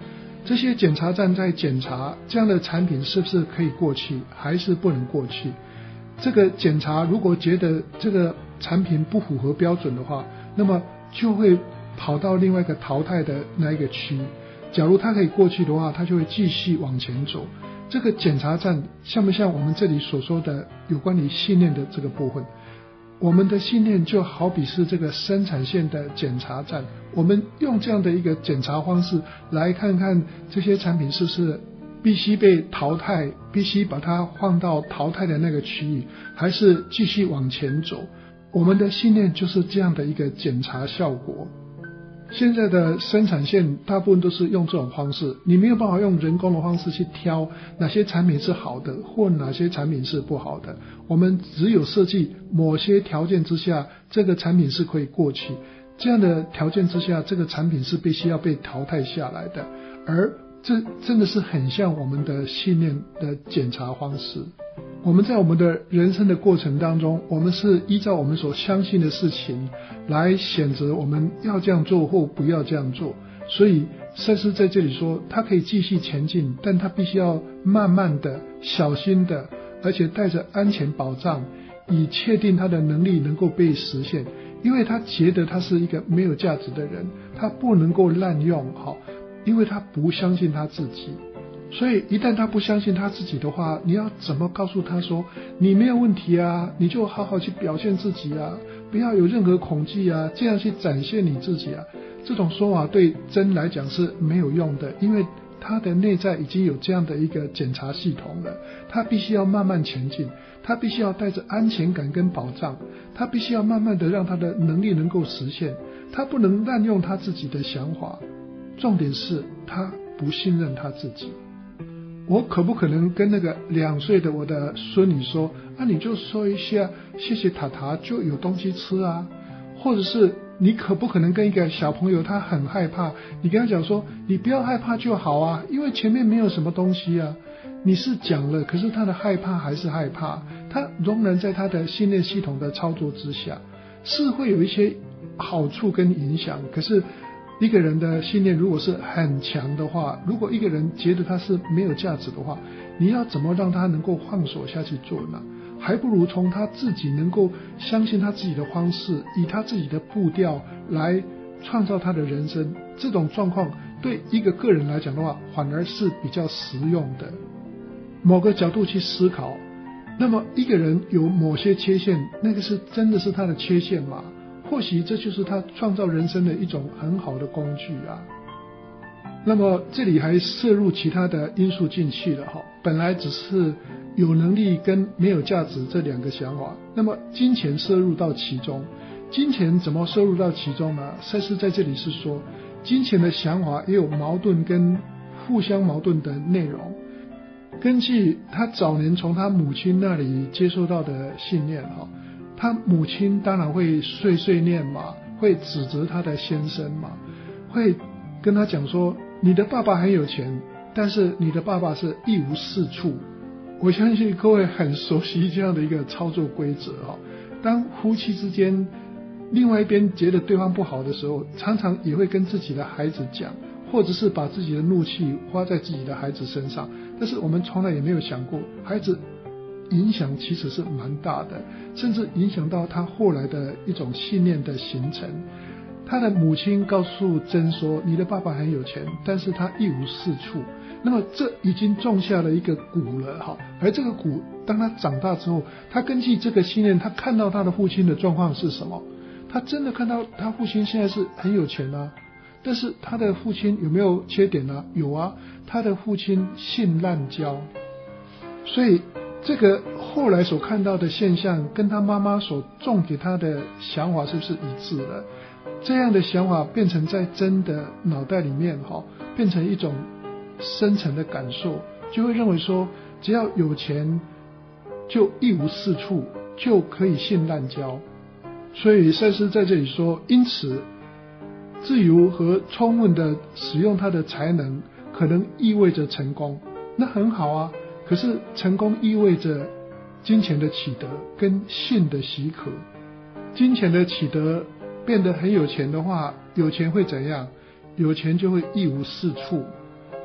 这些检查站在检查这样的产品是不是可以过期，还是不能过期。这个检查如果觉得这个产品不符合标准的话，那么就会跑到另外一个淘汰的那一个区。假如它可以过去的话，它就会继续往前走。这个检查站像不像我们这里所说的有关于信念的这个部分？我们的信念就好比是这个生产线的检查站，我们用这样的一个检查方式来看看这些产品是不是必须被淘汰，必须把它放到淘汰的那个区域，还是继续往前走。我们的信念就是这样的一个检查效果。现在的生产线大部分都是用这种方式，你没有办法用人工的方式去挑哪些产品是好的或哪些产品是不好的，我们只有设计某些条件之下这个产品是可以过期，这样的条件之下这个产品是必须要被淘汰下来的，而这真的是很像我们的信念的检查方式。我们在我们的人生的过程当中，我们是依照我们所相信的事情来选择我们要这样做或不要这样做。所以赛斯在这里说他可以继续前进，但他必须要慢慢的小心的，而且带着安全保障，以确定他的能力能够被实现。因为他觉得他是一个没有价值的人，他不能够滥用，因为他不相信他自己。所以一旦他不相信他自己的话，你要怎么告诉他说你没有问题啊，你就好好去表现自己啊，不要有任何恐惧啊，这样去展现你自己啊。这种说法对真来讲是没有用的，因为他的内在已经有这样的一个检查系统了，他必须要慢慢前进，他必须要带着安全感跟保障，他必须要慢慢的让他的能力能够实现，他不能滥用他自己的想法。重点是他不信任他自己。我可不可能跟那个2岁的我的孙女说你就说一下谢谢塔塔就有东西吃啊？或者是你可不可能跟一个小朋友他很害怕，你跟他讲说你不要害怕就好啊，因为前面没有什么东西啊。你是讲了，可是他的害怕还是害怕，他仍然在他的信念系统的操作之下，是会有一些好处跟影响。可是一个人的信念如果是很强的话，如果一个人觉得他是没有价值的话，你要怎么让他能够放手下去做呢？还不如从他自己能够相信他自己的方式，以他自己的步调来创造他的人生。这种状况对一个个人来讲的话，反而是比较实用的。某个角度去思考，那么一个人有某些缺陷，那个是真的是他的缺陷吗？或许这就是他创造人生的一种很好的工具啊。那么这里还摄入其他的因素进去了本来只是有能力跟没有价值这2个想法，那么金钱摄入到其中。金钱怎么摄入到其中呢？赛斯在这里是说，金钱的想法也有矛盾跟互相矛盾的内容。根据他早年从他母亲那里接受到的信念他母亲当然会碎碎念嘛，会指责他的先生嘛，会跟他讲说你的爸爸很有钱，但是你的爸爸是一无是处。我相信各位很熟悉这样的一个操作规则当夫妻之间另外一边觉得对方不好的时候，常常也会跟自己的孩子讲，或者是把自己的怒气花在自己的孩子身上，但是我们从来也没有想过孩子影响其实是蛮大的，甚至影响到他后来的一种信念的形成。他的母亲告诉珍说你的爸爸很有钱，但是他一无是处。那么这已经种下了一个蛊了而这个蛊当他长大之后，他根据这个信念，他看到他的父亲的状况是什么，他真的看到他父亲现在是很有钱啊，但是他的父亲有没有缺点呢？有啊，他的父亲性滥交。所以这个后来所看到的现象跟他妈妈所种给他的想法是不是一致的？这样的想法变成在真的脑袋里面变成一种深层的感受，就会认为说只要有钱就一无是处，就可以性滥交。所以赛斯在这里说，因此自由和充分的使用他的才能可能意味着成功，那很好啊。可是成功意味着金钱的取得跟性的许可。金钱的取得变得很有钱的话，有钱会怎样？有钱就会一无是处。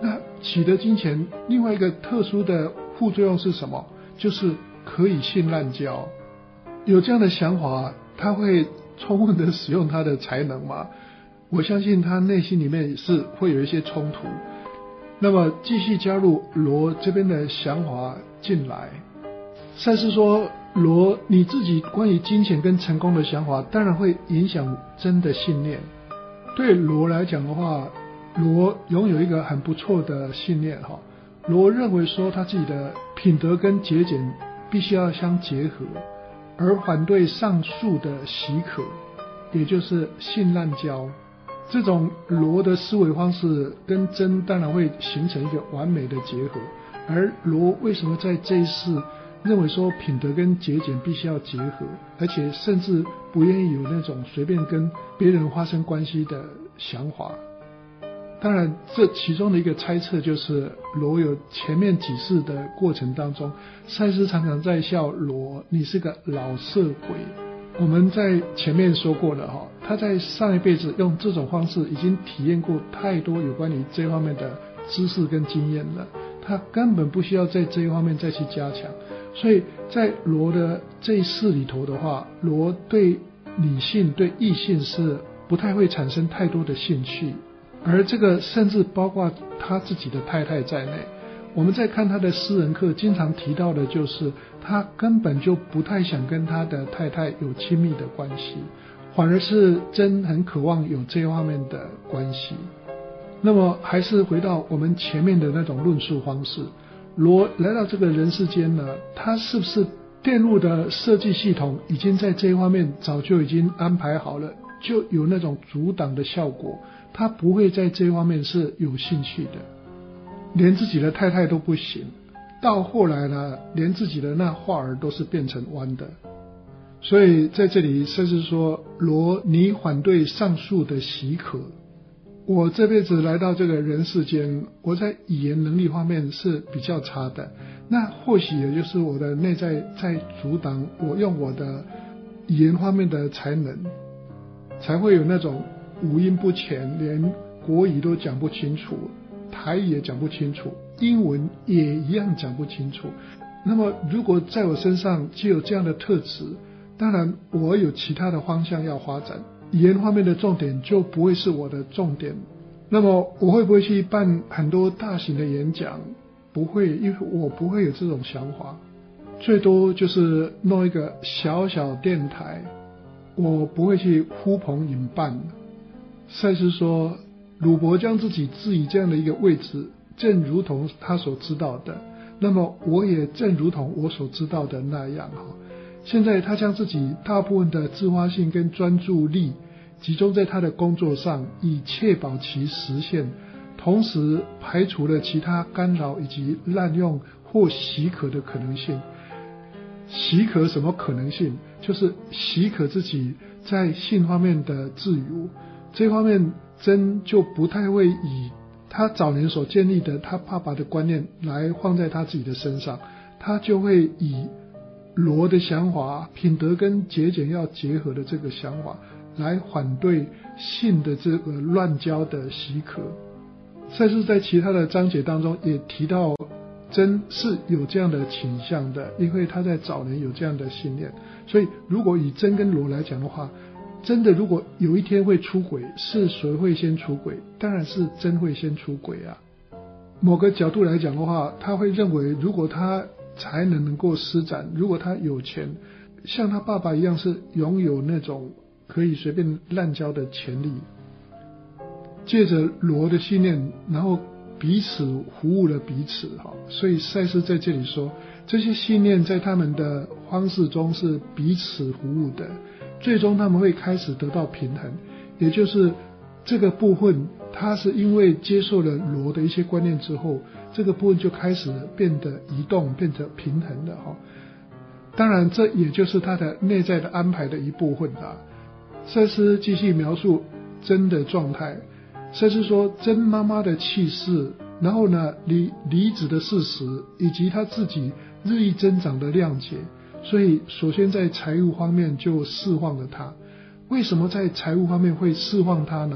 那取得金钱另外一个特殊的副作用是什么？就是可以性滥交。有这样的想法，他会充分的使用他的才能吗？我相信他内心里面是会有一些冲突。那么继续加入罗这边的想法进来。赛斯说，罗你自己关于金钱跟成功的想法当然会影响真的信念。对罗来讲的话，罗拥有一个很不错的信念。罗认为说他自己的品德跟节俭必须要相结合，而反对上述的许可，也就是性滥交。这种罗的思维方式跟真当然会形成一个完美的结合。而罗为什么在这一世认为说品德跟节俭必须要结合，而且甚至不愿意有那种随便跟别人发生关系的想法？当然这其中的一个猜测就是罗有前面几世的过程当中，赛斯常常在笑罗你是个老色鬼。我们在前面说过了他在上一辈子用这种方式已经体验过太多有关于这方面的知识跟经验了，他根本不需要在这一方面再去加强。所以在罗的这一世里头的话，罗对女性对异性是不太会产生太多的兴趣，而这个甚至包括他自己的太太在内。我们在看他的私人课经常提到的就是他根本就不太想跟他的太太有亲密的关系，反而是真很渴望有这方面的关系。那么还是回到我们前面的那种论述方式，罗来到这个人世间呢，他是不是电路的设计系统已经在这一方面早就已经安排好了，就有那种阻挡的效果，他不会在这一方面是有兴趣的，连自己的太太都不行，到后来呢，连自己的那画儿都是变成弯的。所以在这里甚至说，罗你反对上述的许可。我这辈子来到这个人世间，我在语言能力方面是比较差的，那或许也就是我的内在在阻挡我用我的语言方面的才能，才会有那种五音不全，连国语都讲不清楚，台语也讲不清楚，英文也一样讲不清楚。那么如果在我身上就有这样的特质，当然我有其他的方向要发展，语言方面的重点就不会是我的重点。那么我会不会去办很多大型的演讲？不会，因为我不会有这种想法，最多就是弄一个小小电台，我不会去呼朋引伴。赛斯说，鲁伯将自己置于这样的一个位置，正如同他所知道的，那么我也正如同我所知道的那样。现在他将自己大部分的自发性跟专注力集中在他的工作上，以确保其实现，同时排除了其他干扰以及滥用或许可的可能性。许可什么可能性？就是许可自己在性方面的自由，这方面真就不太会以他早年所建立的他爸爸的观念来放在他自己的身上，他就会以罗的想法，品德跟节俭要结合的这个想法来反对性的这个乱交的许可。赛斯在其他的章节当中也提到，真是有这样的倾向的，因为他在早年有这样的信念。所以如果以真跟罗来讲的话，真的如果有一天会出轨，是谁会先出轨？当然是真会先出轨啊。某个角度来讲的话，他会认为如果他才能够施展，如果他有钱，像他爸爸一样是拥有那种可以随便滥交的权利，借着罗的信念，然后彼此服务了彼此。所以赛斯在这里说，这些信念在他们的方式中是彼此服务的，最终他们会开始得到平衡，也就是这个部分他是因为接受了罗的一些观念之后，这个部分就开始变得移动，变得平衡了。当然这也就是他的内在的安排的一部分啦。赛斯继续描述真的状态，赛斯说，真妈妈的气势，然后呢离子的事实，以及他自己日益增长的谅解，所以首先在财务方面就释放了他。为什么在财务方面会释放他呢？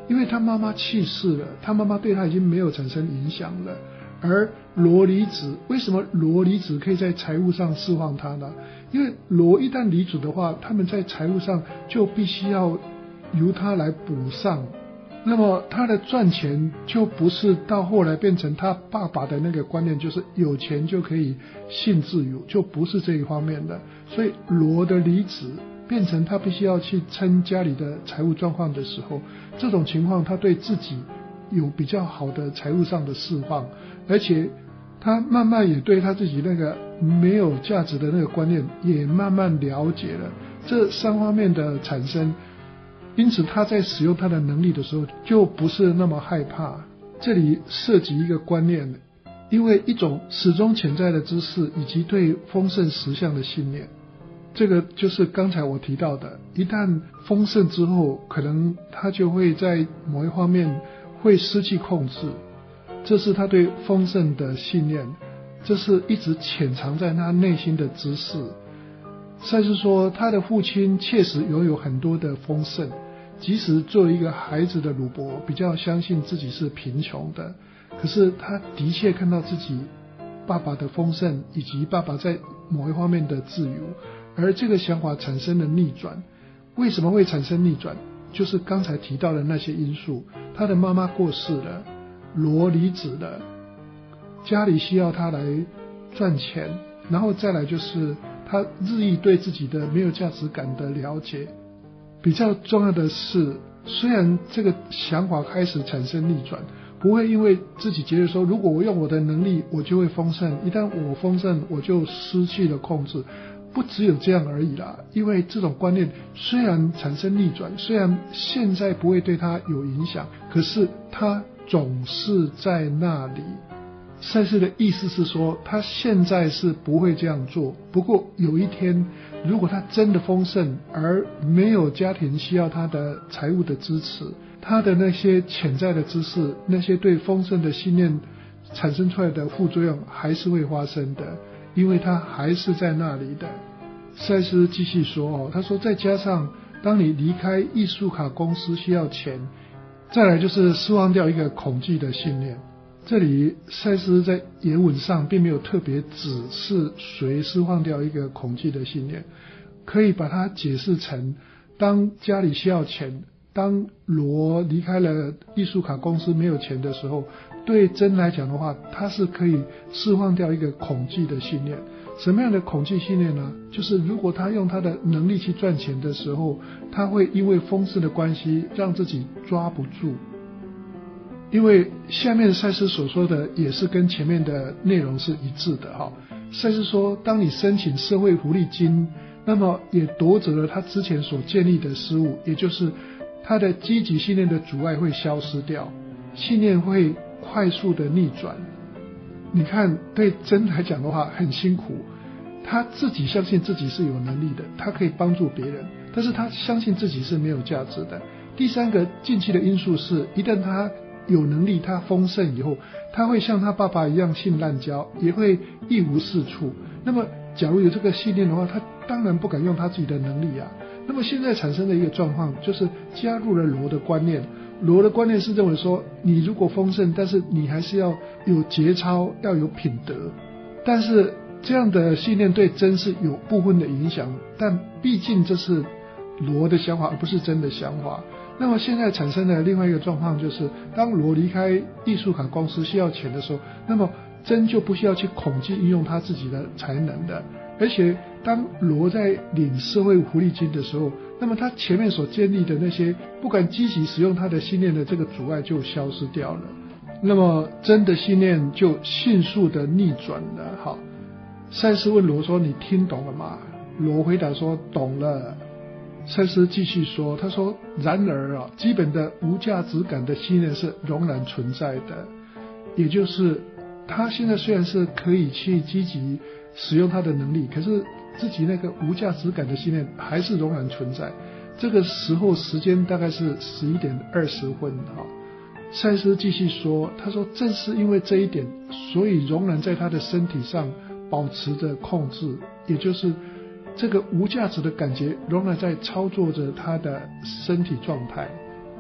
因为他妈妈去世了，他妈妈对他已经没有产生影响了。而罗离子，为什么罗离子可以在财务上释放他呢？因为罗一旦离子的话，他们在财务上就必须要由他来补上，那么他的赚钱就不是到后来变成他爸爸的那个观念，就是有钱就可以性自由，就不是这一方面的。所以罗的离子变成他必须要去撑家里的财务状况的时候，这种情况他对自己有比较好的财务上的释放，而且他慢慢也对他自己那个没有价值的那个观念也慢慢了解了，这三方面的产生，因此他在使用他的能力的时候就不是那么害怕。这里涉及一个观念，因为一种始终潜在的知识以及对丰盛实相的信念，这个就是刚才我提到的，一旦丰盛之后，可能他就会在某一方面会失去控制，这是他对丰盛的信念，这是一直潜藏在他内心的知识。赛斯说他的父亲确实拥有很多的丰盛，即使作为一个孩子的鲁伯比较相信自己是贫穷的，可是他的确看到自己爸爸的丰盛以及爸爸在某一方面的自由，而这个想法产生了逆转。为什么会产生逆转？就是刚才提到的那些因素，他的妈妈过世了，罗离子了，家里需要他来赚钱，然后再来就是他日益对自己的没有价值感的了解。比较重要的是，虽然这个想法开始产生逆转，不会因为自己觉得说如果我用我的能力我就会丰盛，一旦我丰盛我就失去了控制，不只有这样而已啦。因为这种观念虽然产生逆转，虽然现在不会对他有影响，可是他总是在那里。赛斯的意思是说，他现在是不会这样做，不过有一天如果他真的丰盛而没有家庭需要他的财务的支持，他的那些潜在的知识，那些对丰盛的信念产生出来的副作用还是会发生的，因为他还是在那里的。赛斯继续说他说再加上当你离开艺术卡公司需要钱，再来就是释放掉一个恐惧的信念。这里赛斯在原文上并没有特别指示谁释放掉一个恐惧的信念，可以把它解释成，当家里需要钱，当罗离开了艺术卡公司没有钱的时候，对真来讲的话，他是可以释放掉一个恐惧的信念。什么样的恐惧信念呢？就是如果他用他的能力去赚钱的时候，他会因为丰盛的关系让自己抓不住。因为下面赛斯所说的也是跟前面的内容是一致的赛斯说，当你申请社会福利金，那么也夺走了他之前所建立的事物，也就是他的积极信念的阻碍会消失掉，信念会快速的逆转。你看对真来讲的话很辛苦，他自己相信自己是有能力的，他可以帮助别人，但是他相信自己是没有价值的。第三个近期的因素是，一旦他有能力，他丰盛以后，他会像他爸爸一样性滥交，也会一无是处。那么假如有这个信念的话，他当然不敢用他自己的能力啊。那么现在产生的一个状况就是加入了罗的观念，罗的观念是认为说，你如果丰盛，但是你还是要有节操，要有品德。但是这样的信念对真是有部分的影响，但毕竟这是罗的想法，而不是真的想法。那么现在产生的另外一个状况就是，当罗离开艺术卡公司需要钱的时候，那么真就不需要去恐惧运用他自己的才能的。而且当罗在领社会福利金的时候，那么他前面所建立的那些不敢积极使用他的信念的这个阻碍就消失掉了，那么真的信念就迅速的逆转了。好，赛斯问罗说，你听懂了吗？罗回答说，懂了。赛斯继续说，他说，然而基本的无价值感的信念是仍然存在的，也就是他现在虽然是可以去积极使用他的能力，可是自己那个无价值感的信念还是仍然存在。这个时候时间大概是11点20分赛斯继续说，他说正是因为这一点，所以仍然在他的身体上保持着控制，也就是这个无价值的感觉仍然在操作着他的身体状态。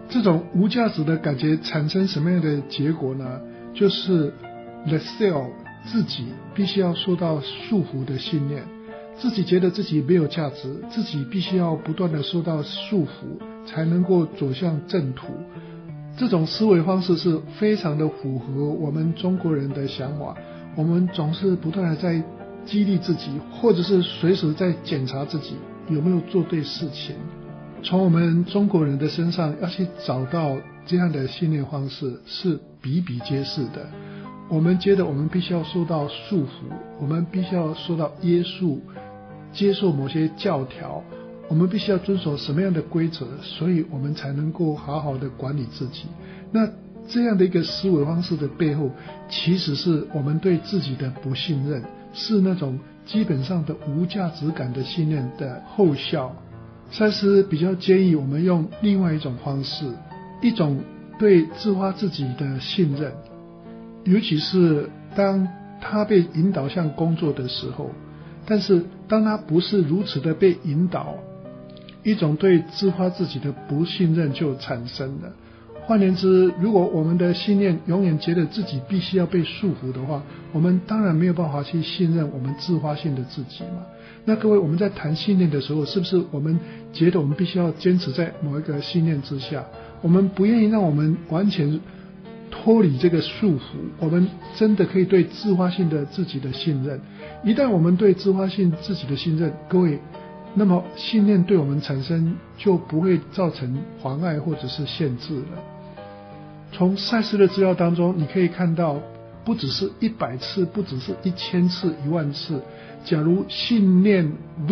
这种无价值的感觉产生什么样的结果呢？就是 the self 自己必须要受到束缚的信念，自己觉得自己没有价值，自己必须要不断的受到束缚才能够走向正途。这种思维方式是非常的符合我们中国人的想法，我们总是不断的在激励自己，或者是随时在检查自己有没有做对事情。从我们中国人的身上要去找到这样的信念方式是比比皆是的。我们觉得我们必须要受到束缚，我们必须要受到约束，接受某些教条，我们必须要遵守什么样的规则，所以我们才能够好好的管理自己。那这样的一个思维方式的背后，其实是我们对自己的不信任，是那种基本上的无价值感的信念的后效。赛斯比较建议我们用另外一种方式，一种对自发自己的信任，尤其是当他被引导向工作的时候，但是当他不是如此的被引导，一种对自发自己的不信任就产生了。换言之，如果我们的信念永远觉得自己必须要被束缚的话，我们当然没有办法去信任我们自发性的自己嘛。那各位，我们在谈信念的时候，是不是我们觉得我们必须要坚持在某一个信念之下，我们不愿意让我们完全脱离这个束缚，我们真的可以对自发性的自己的信任。一旦我们对自发性自己的信任，各位，那么信念对我们产生就不会造成妨碍或者是限制了。从赛斯的资料当中，你可以看到，不只是100次，不只是1000次、10000次，假如信念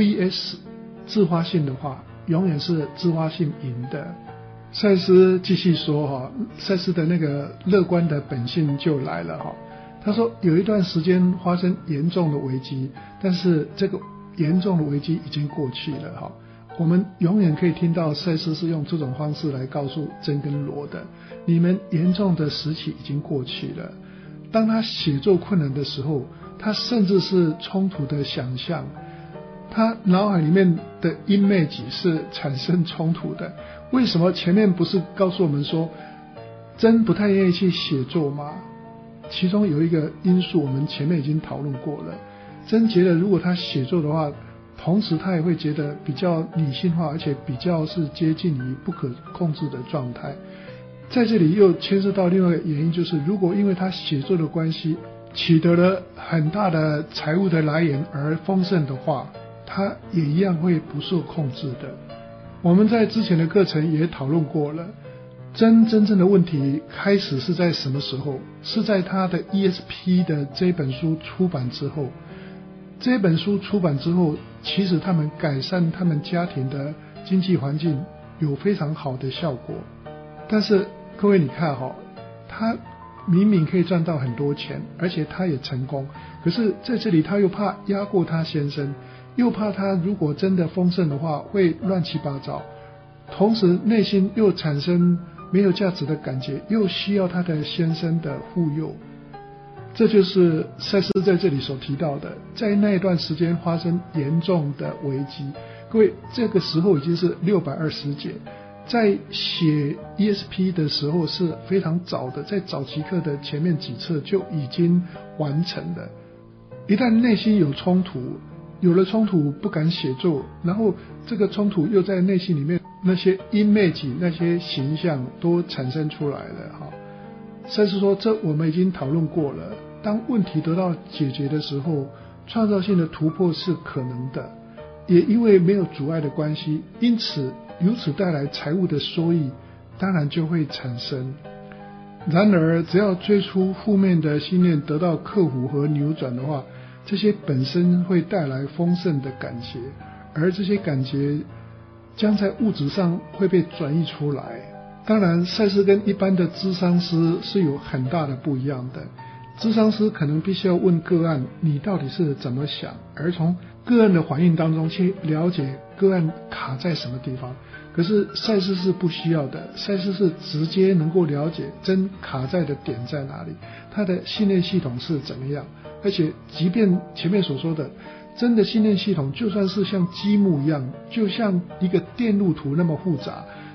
vs 自发性的话，永远是自发性赢的。赛斯继续说赛斯的那个乐观的本性就来了他说有一段时间发生严重的危机，但是这个严重的危机已经过去了我们永远可以听到赛斯是用这种方式来告诉珍跟罗的，你们严重的时期已经过去了。当他写作困难的时候，他甚至是冲突的想象，他脑海里面的 image 是产生冲突的。为什么前面不是告诉我们说珍不太愿意去写作吗？其中有一个因素我们前面已经讨论过了，珍觉得如果他写作的话，同时他也会觉得比较理性化，而且比较是接近于不可控制的状态。在这里又牵涉到另外一个原因，就是如果因为他写作的关系取得了很大的财务的来源而丰盛的话，他也一样会不受控制的。我们在之前的课程也讨论过了，真正的问题开始是在什么时候？是在他的 ESP 的这本书出版之后。这本书出版之后，其实他们改善他们家庭的经济环境有非常好的效果。但是各位你看他明明可以赚到很多钱，而且他也成功，可是在这里他又怕压过他先生，又怕他如果真的丰盛的话会乱七八糟，同时内心又产生没有价值的感觉，又需要他的先生的护佑。这就是赛斯在这里所提到的，在那一段时间发生严重的危机。各位，这个时候已经是620节，在写 ESP 的时候是非常早的，在早期课的前面几册就已经完成了。一旦内心有冲突，有了冲突不敢写作，然后这个冲突又在内心里面那些 image 那些形象都产生出来了赛斯说，这我们已经讨论过了，当问题得到解决的时候，创造性的突破是可能的，也因为没有阻碍的关系，因此由此带来财务的收益当然就会产生。然而只要最初负面的信念得到克服和扭转的话，这些本身会带来丰盛的感觉，而这些感觉将在物质上会被转移出来。当然赛斯跟一般的咨商师是有很大的不一样的，咨商师可能必须要问个案你到底是怎么想，而从个案的反应当中去了解个案卡在什么地方。可是赛斯是不需要的，赛斯是直接能够了解真卡在的点在哪里，他的信念系统是怎么样，而且即便前面所说的真的信念系统就算是像积木一样，就像一个电路图那么复杂，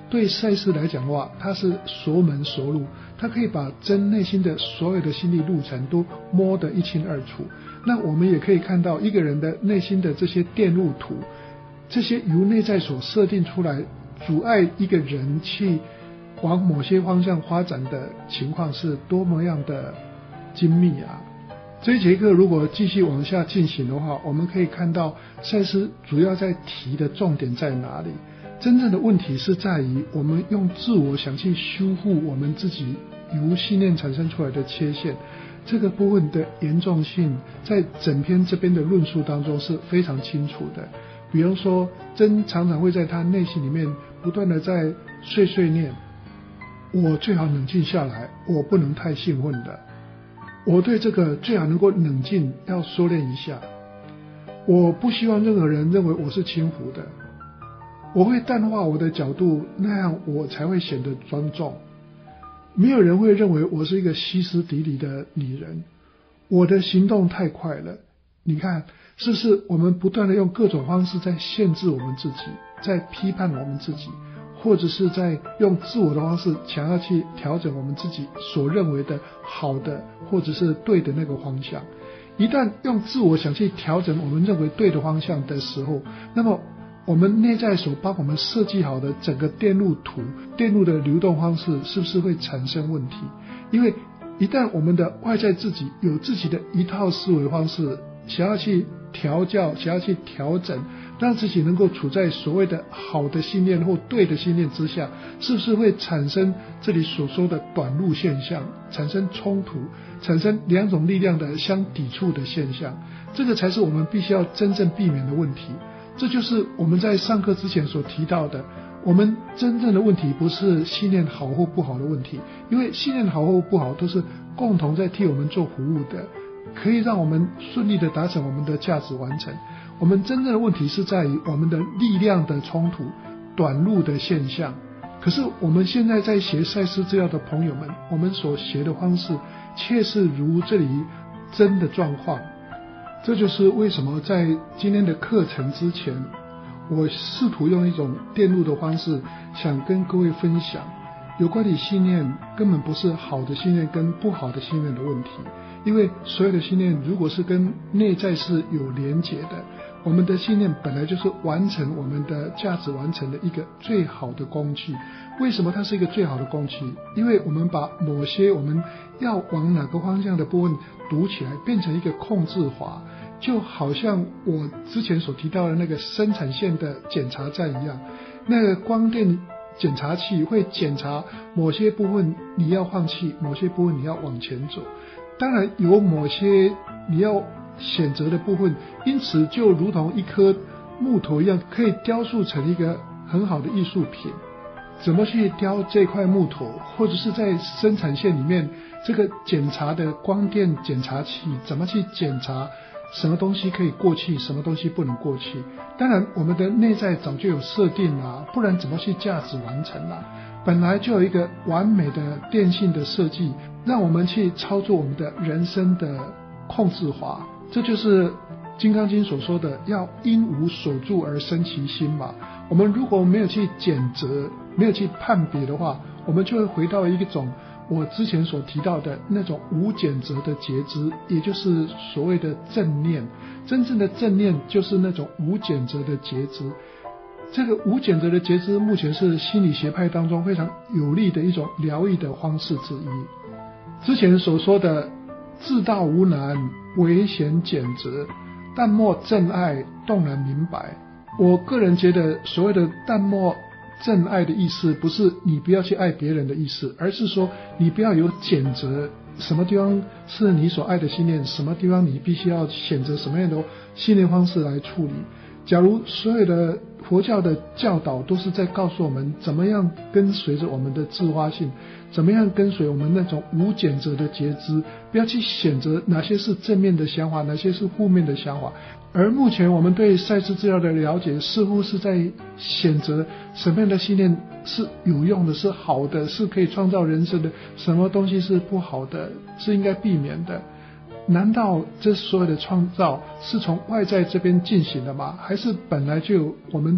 对赛斯来讲的话，他是熟门熟路，他可以把真内心的所有的心理路程都摸得一清二楚。那我们也可以看到一个人的内心的这些电路图，这些由内在所设定出来阻碍一个人去往某些方向发展的情况是多么样的精密啊。这一节课如果继续往下进行的话，我们可以看到赛斯主要在提的重点在哪里。真正的问题是在于我们用自我想去修复我们自己由信念产生出来的缺陷，这个部分的严重性在整篇这边的论述当中是非常清楚的。比如说真常常会在他内心里面不断的在碎碎念，我最好冷静下来，我不能太兴奋的，我对这个最好能够冷静，要收敛一下，我不希望任何人认为我是轻浮的，我会淡化我的角度，那样我才会显得庄重，没有人会认为我是一个歇斯底里的女人，我的行动太快了。你看是不是我们不断的用各种方式在限制我们自己，在批判我们自己，或者是在用自我的方式想要去调整我们自己所认为的好的或者是对的那个方向。一旦用自我想去调整我们认为对的方向的时候，那么我们内在所帮我们设计好的整个电路图，电路的流动方式是不是会产生问题？因为一旦我们的外在自己有自己的一套思维方式，想要去调教，想要去调整，让自己能够处在所谓的好的信念或对的信念之下，是不是会产生这里所说的短路现象，产生冲突，产生两种力量的相抵触的现象？这个才是我们必须要真正避免的问题。这就是我们在上课之前所提到的，我们真正的问题不是信念好或不好的问题，因为信念好或不好都是共同在替我们做服务的，可以让我们顺利的达成我们的价值完成。我们真正的问题是在于我们的力量的冲突，短路的现象。可是我们现在在学赛斯资料的朋友们，我们所学的方式却是如这里真的状况。这就是为什么在今天的课程之前，我试图用一种电路的方式想跟各位分享有关于信念根本不是好的信念跟不好的信念的问题。因为所有的信念如果是跟内在是有连结的，我们的信念本来就是完成我们的价值完成的一个最好的工具。为什么它是一个最好的工具？因为我们把某些我们要往哪个方向的部分读起来变成一个控制法，就好像我之前所提到的那个生产线的检查站一样，那个光电检查器会检查某些部分你要放弃，某些部分你要往前走，当然有某些你要选择的部分，因此就如同一颗木头一样，可以雕塑成一个很好的艺术品。怎么去雕这块木头，或者是在生产线里面这个检查的光电检查器怎么去检查什么东西可以过去，什么东西不能过去。当然我们的内在早就有设定啦，不然怎么去价值完成啦？本来就有一个完美的电信的设计，让我们去操作我们的人生的控制法。这就是金刚经所说的要因无所住而生其心嘛。我们如果没有去检责，没有去判别的话，我们就会回到一种我之前所提到的那种无检责的觉知，也就是所谓的正念。真正的正念就是那种无检责的觉知。这个无检责的觉知目前是心理学派当中非常有力的一种疗愈的方式之一。之前所说的自道无难，唯嫌检责，淡漠正爱，动然明白。我个人觉得所谓的淡漠正爱的意思，不是你不要去爱别人的意思，而是说你不要有谴责什么地方是你所爱的信念，什么地方你必须要选择什么样的信念方式来处理。假如所有的佛教的教导都是在告诉我们怎么样跟随着我们的自发性，怎么样跟随我们那种无检责的觉知，不要去选择哪些是正面的想法，哪些是负面的想法。而目前我们对赛斯资料的了解，似乎是在选择什么样的信念是有用的，是好的，是可以创造人生的，什么东西是不好的，是应该避免的。难道这所有的创造是从外在这边进行的吗？还是本来就有我们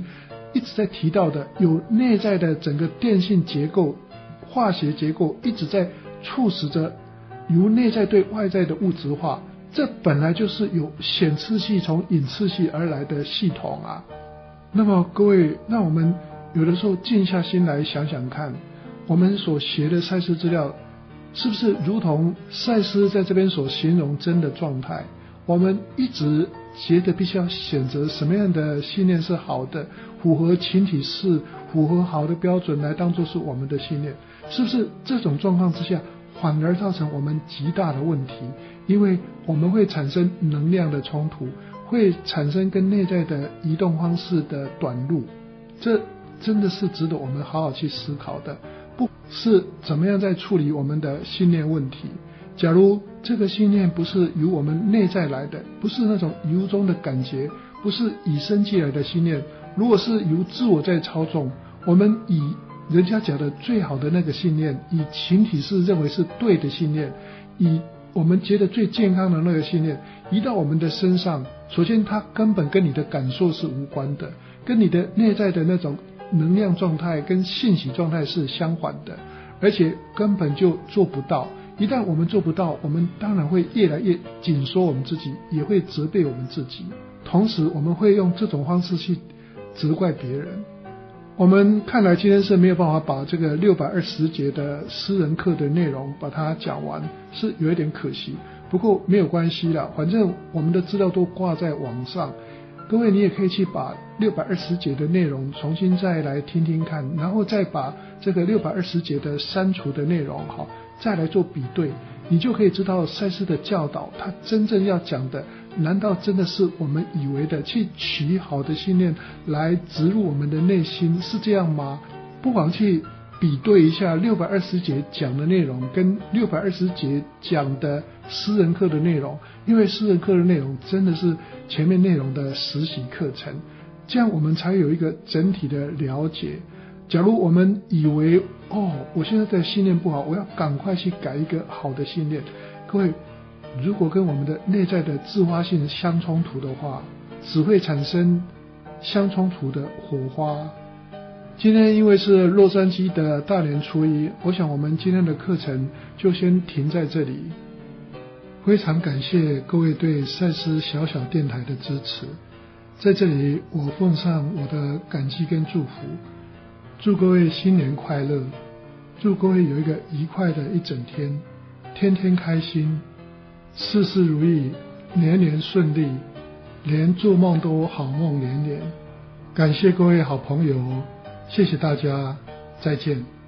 一直在提到的，有内在的整个电性结构、化学结构一直在促使着由内在对外在的物质化，这本来就是有显次系从隐次系而来的系统啊。那么各位，那我们有的时候静下心来想想看，我们所学的赛斯资料是不是如同赛斯在这边所形容真的状态？我们一直觉得必须要选择什么样的信念是好的，符合群体式、符合好的标准来当作是我们的信念，是不是这种状况之下反而造成我们极大的问题？因为我们会产生能量的冲突，会产生跟内在的移动方式的短路，这真的是值得我们好好去思考的，不是怎么样在处理我们的信念问题。假如这个信念不是由我们内在来的，不是那种由衷的感觉，不是以生俱来的信念，如果是由自我在操纵，我们以人家讲的最好的那个信念，以群体是认为是对的信念，以我们觉得最健康的那个信念移到我们的身上，首先它根本跟你的感受是无关的，跟你的内在的那种能量状态跟信息状态是相反的，而且根本就做不到。一旦我们做不到，我们当然会越来越紧缩我们自己，也会责备我们自己，同时我们会用这种方式去责怪别人。我们看来今天是没有办法把这个620节的私人课的内容把它讲完，是有一点可惜，不过没有关系啦，反正我们的资料都挂在网上，各位你也可以去把620节的内容重新再来听听看，然后再把这个620节的删除的内容再来做比对，你就可以知道赛斯的教导他真正要讲的，难道真的是我们以为的去取好的信念来植入我们的内心，是这样吗？不妨去比对一下620节讲的内容跟620节讲的私人课的内容，因为私人课的内容真的是前面内容的实习课程，这样我们才有一个整体的了解。假如我们以为我现在的信念不好，我要赶快去改一个好的信念，各位，如果跟我们的内在的自发性相冲突的话，只会产生相冲突的火花。今天因为是洛杉矶的大年初一，我想我们今天的课程就先停在这里。非常感谢各位对赛斯小小电台的支持，在这里我奉上我的感激跟祝福，祝各位新年快乐，祝各位有一个愉快的一整天，天天开心，事事如意，年年顺利，连做梦都好梦连连。感谢各位好朋友，谢谢大家，再见。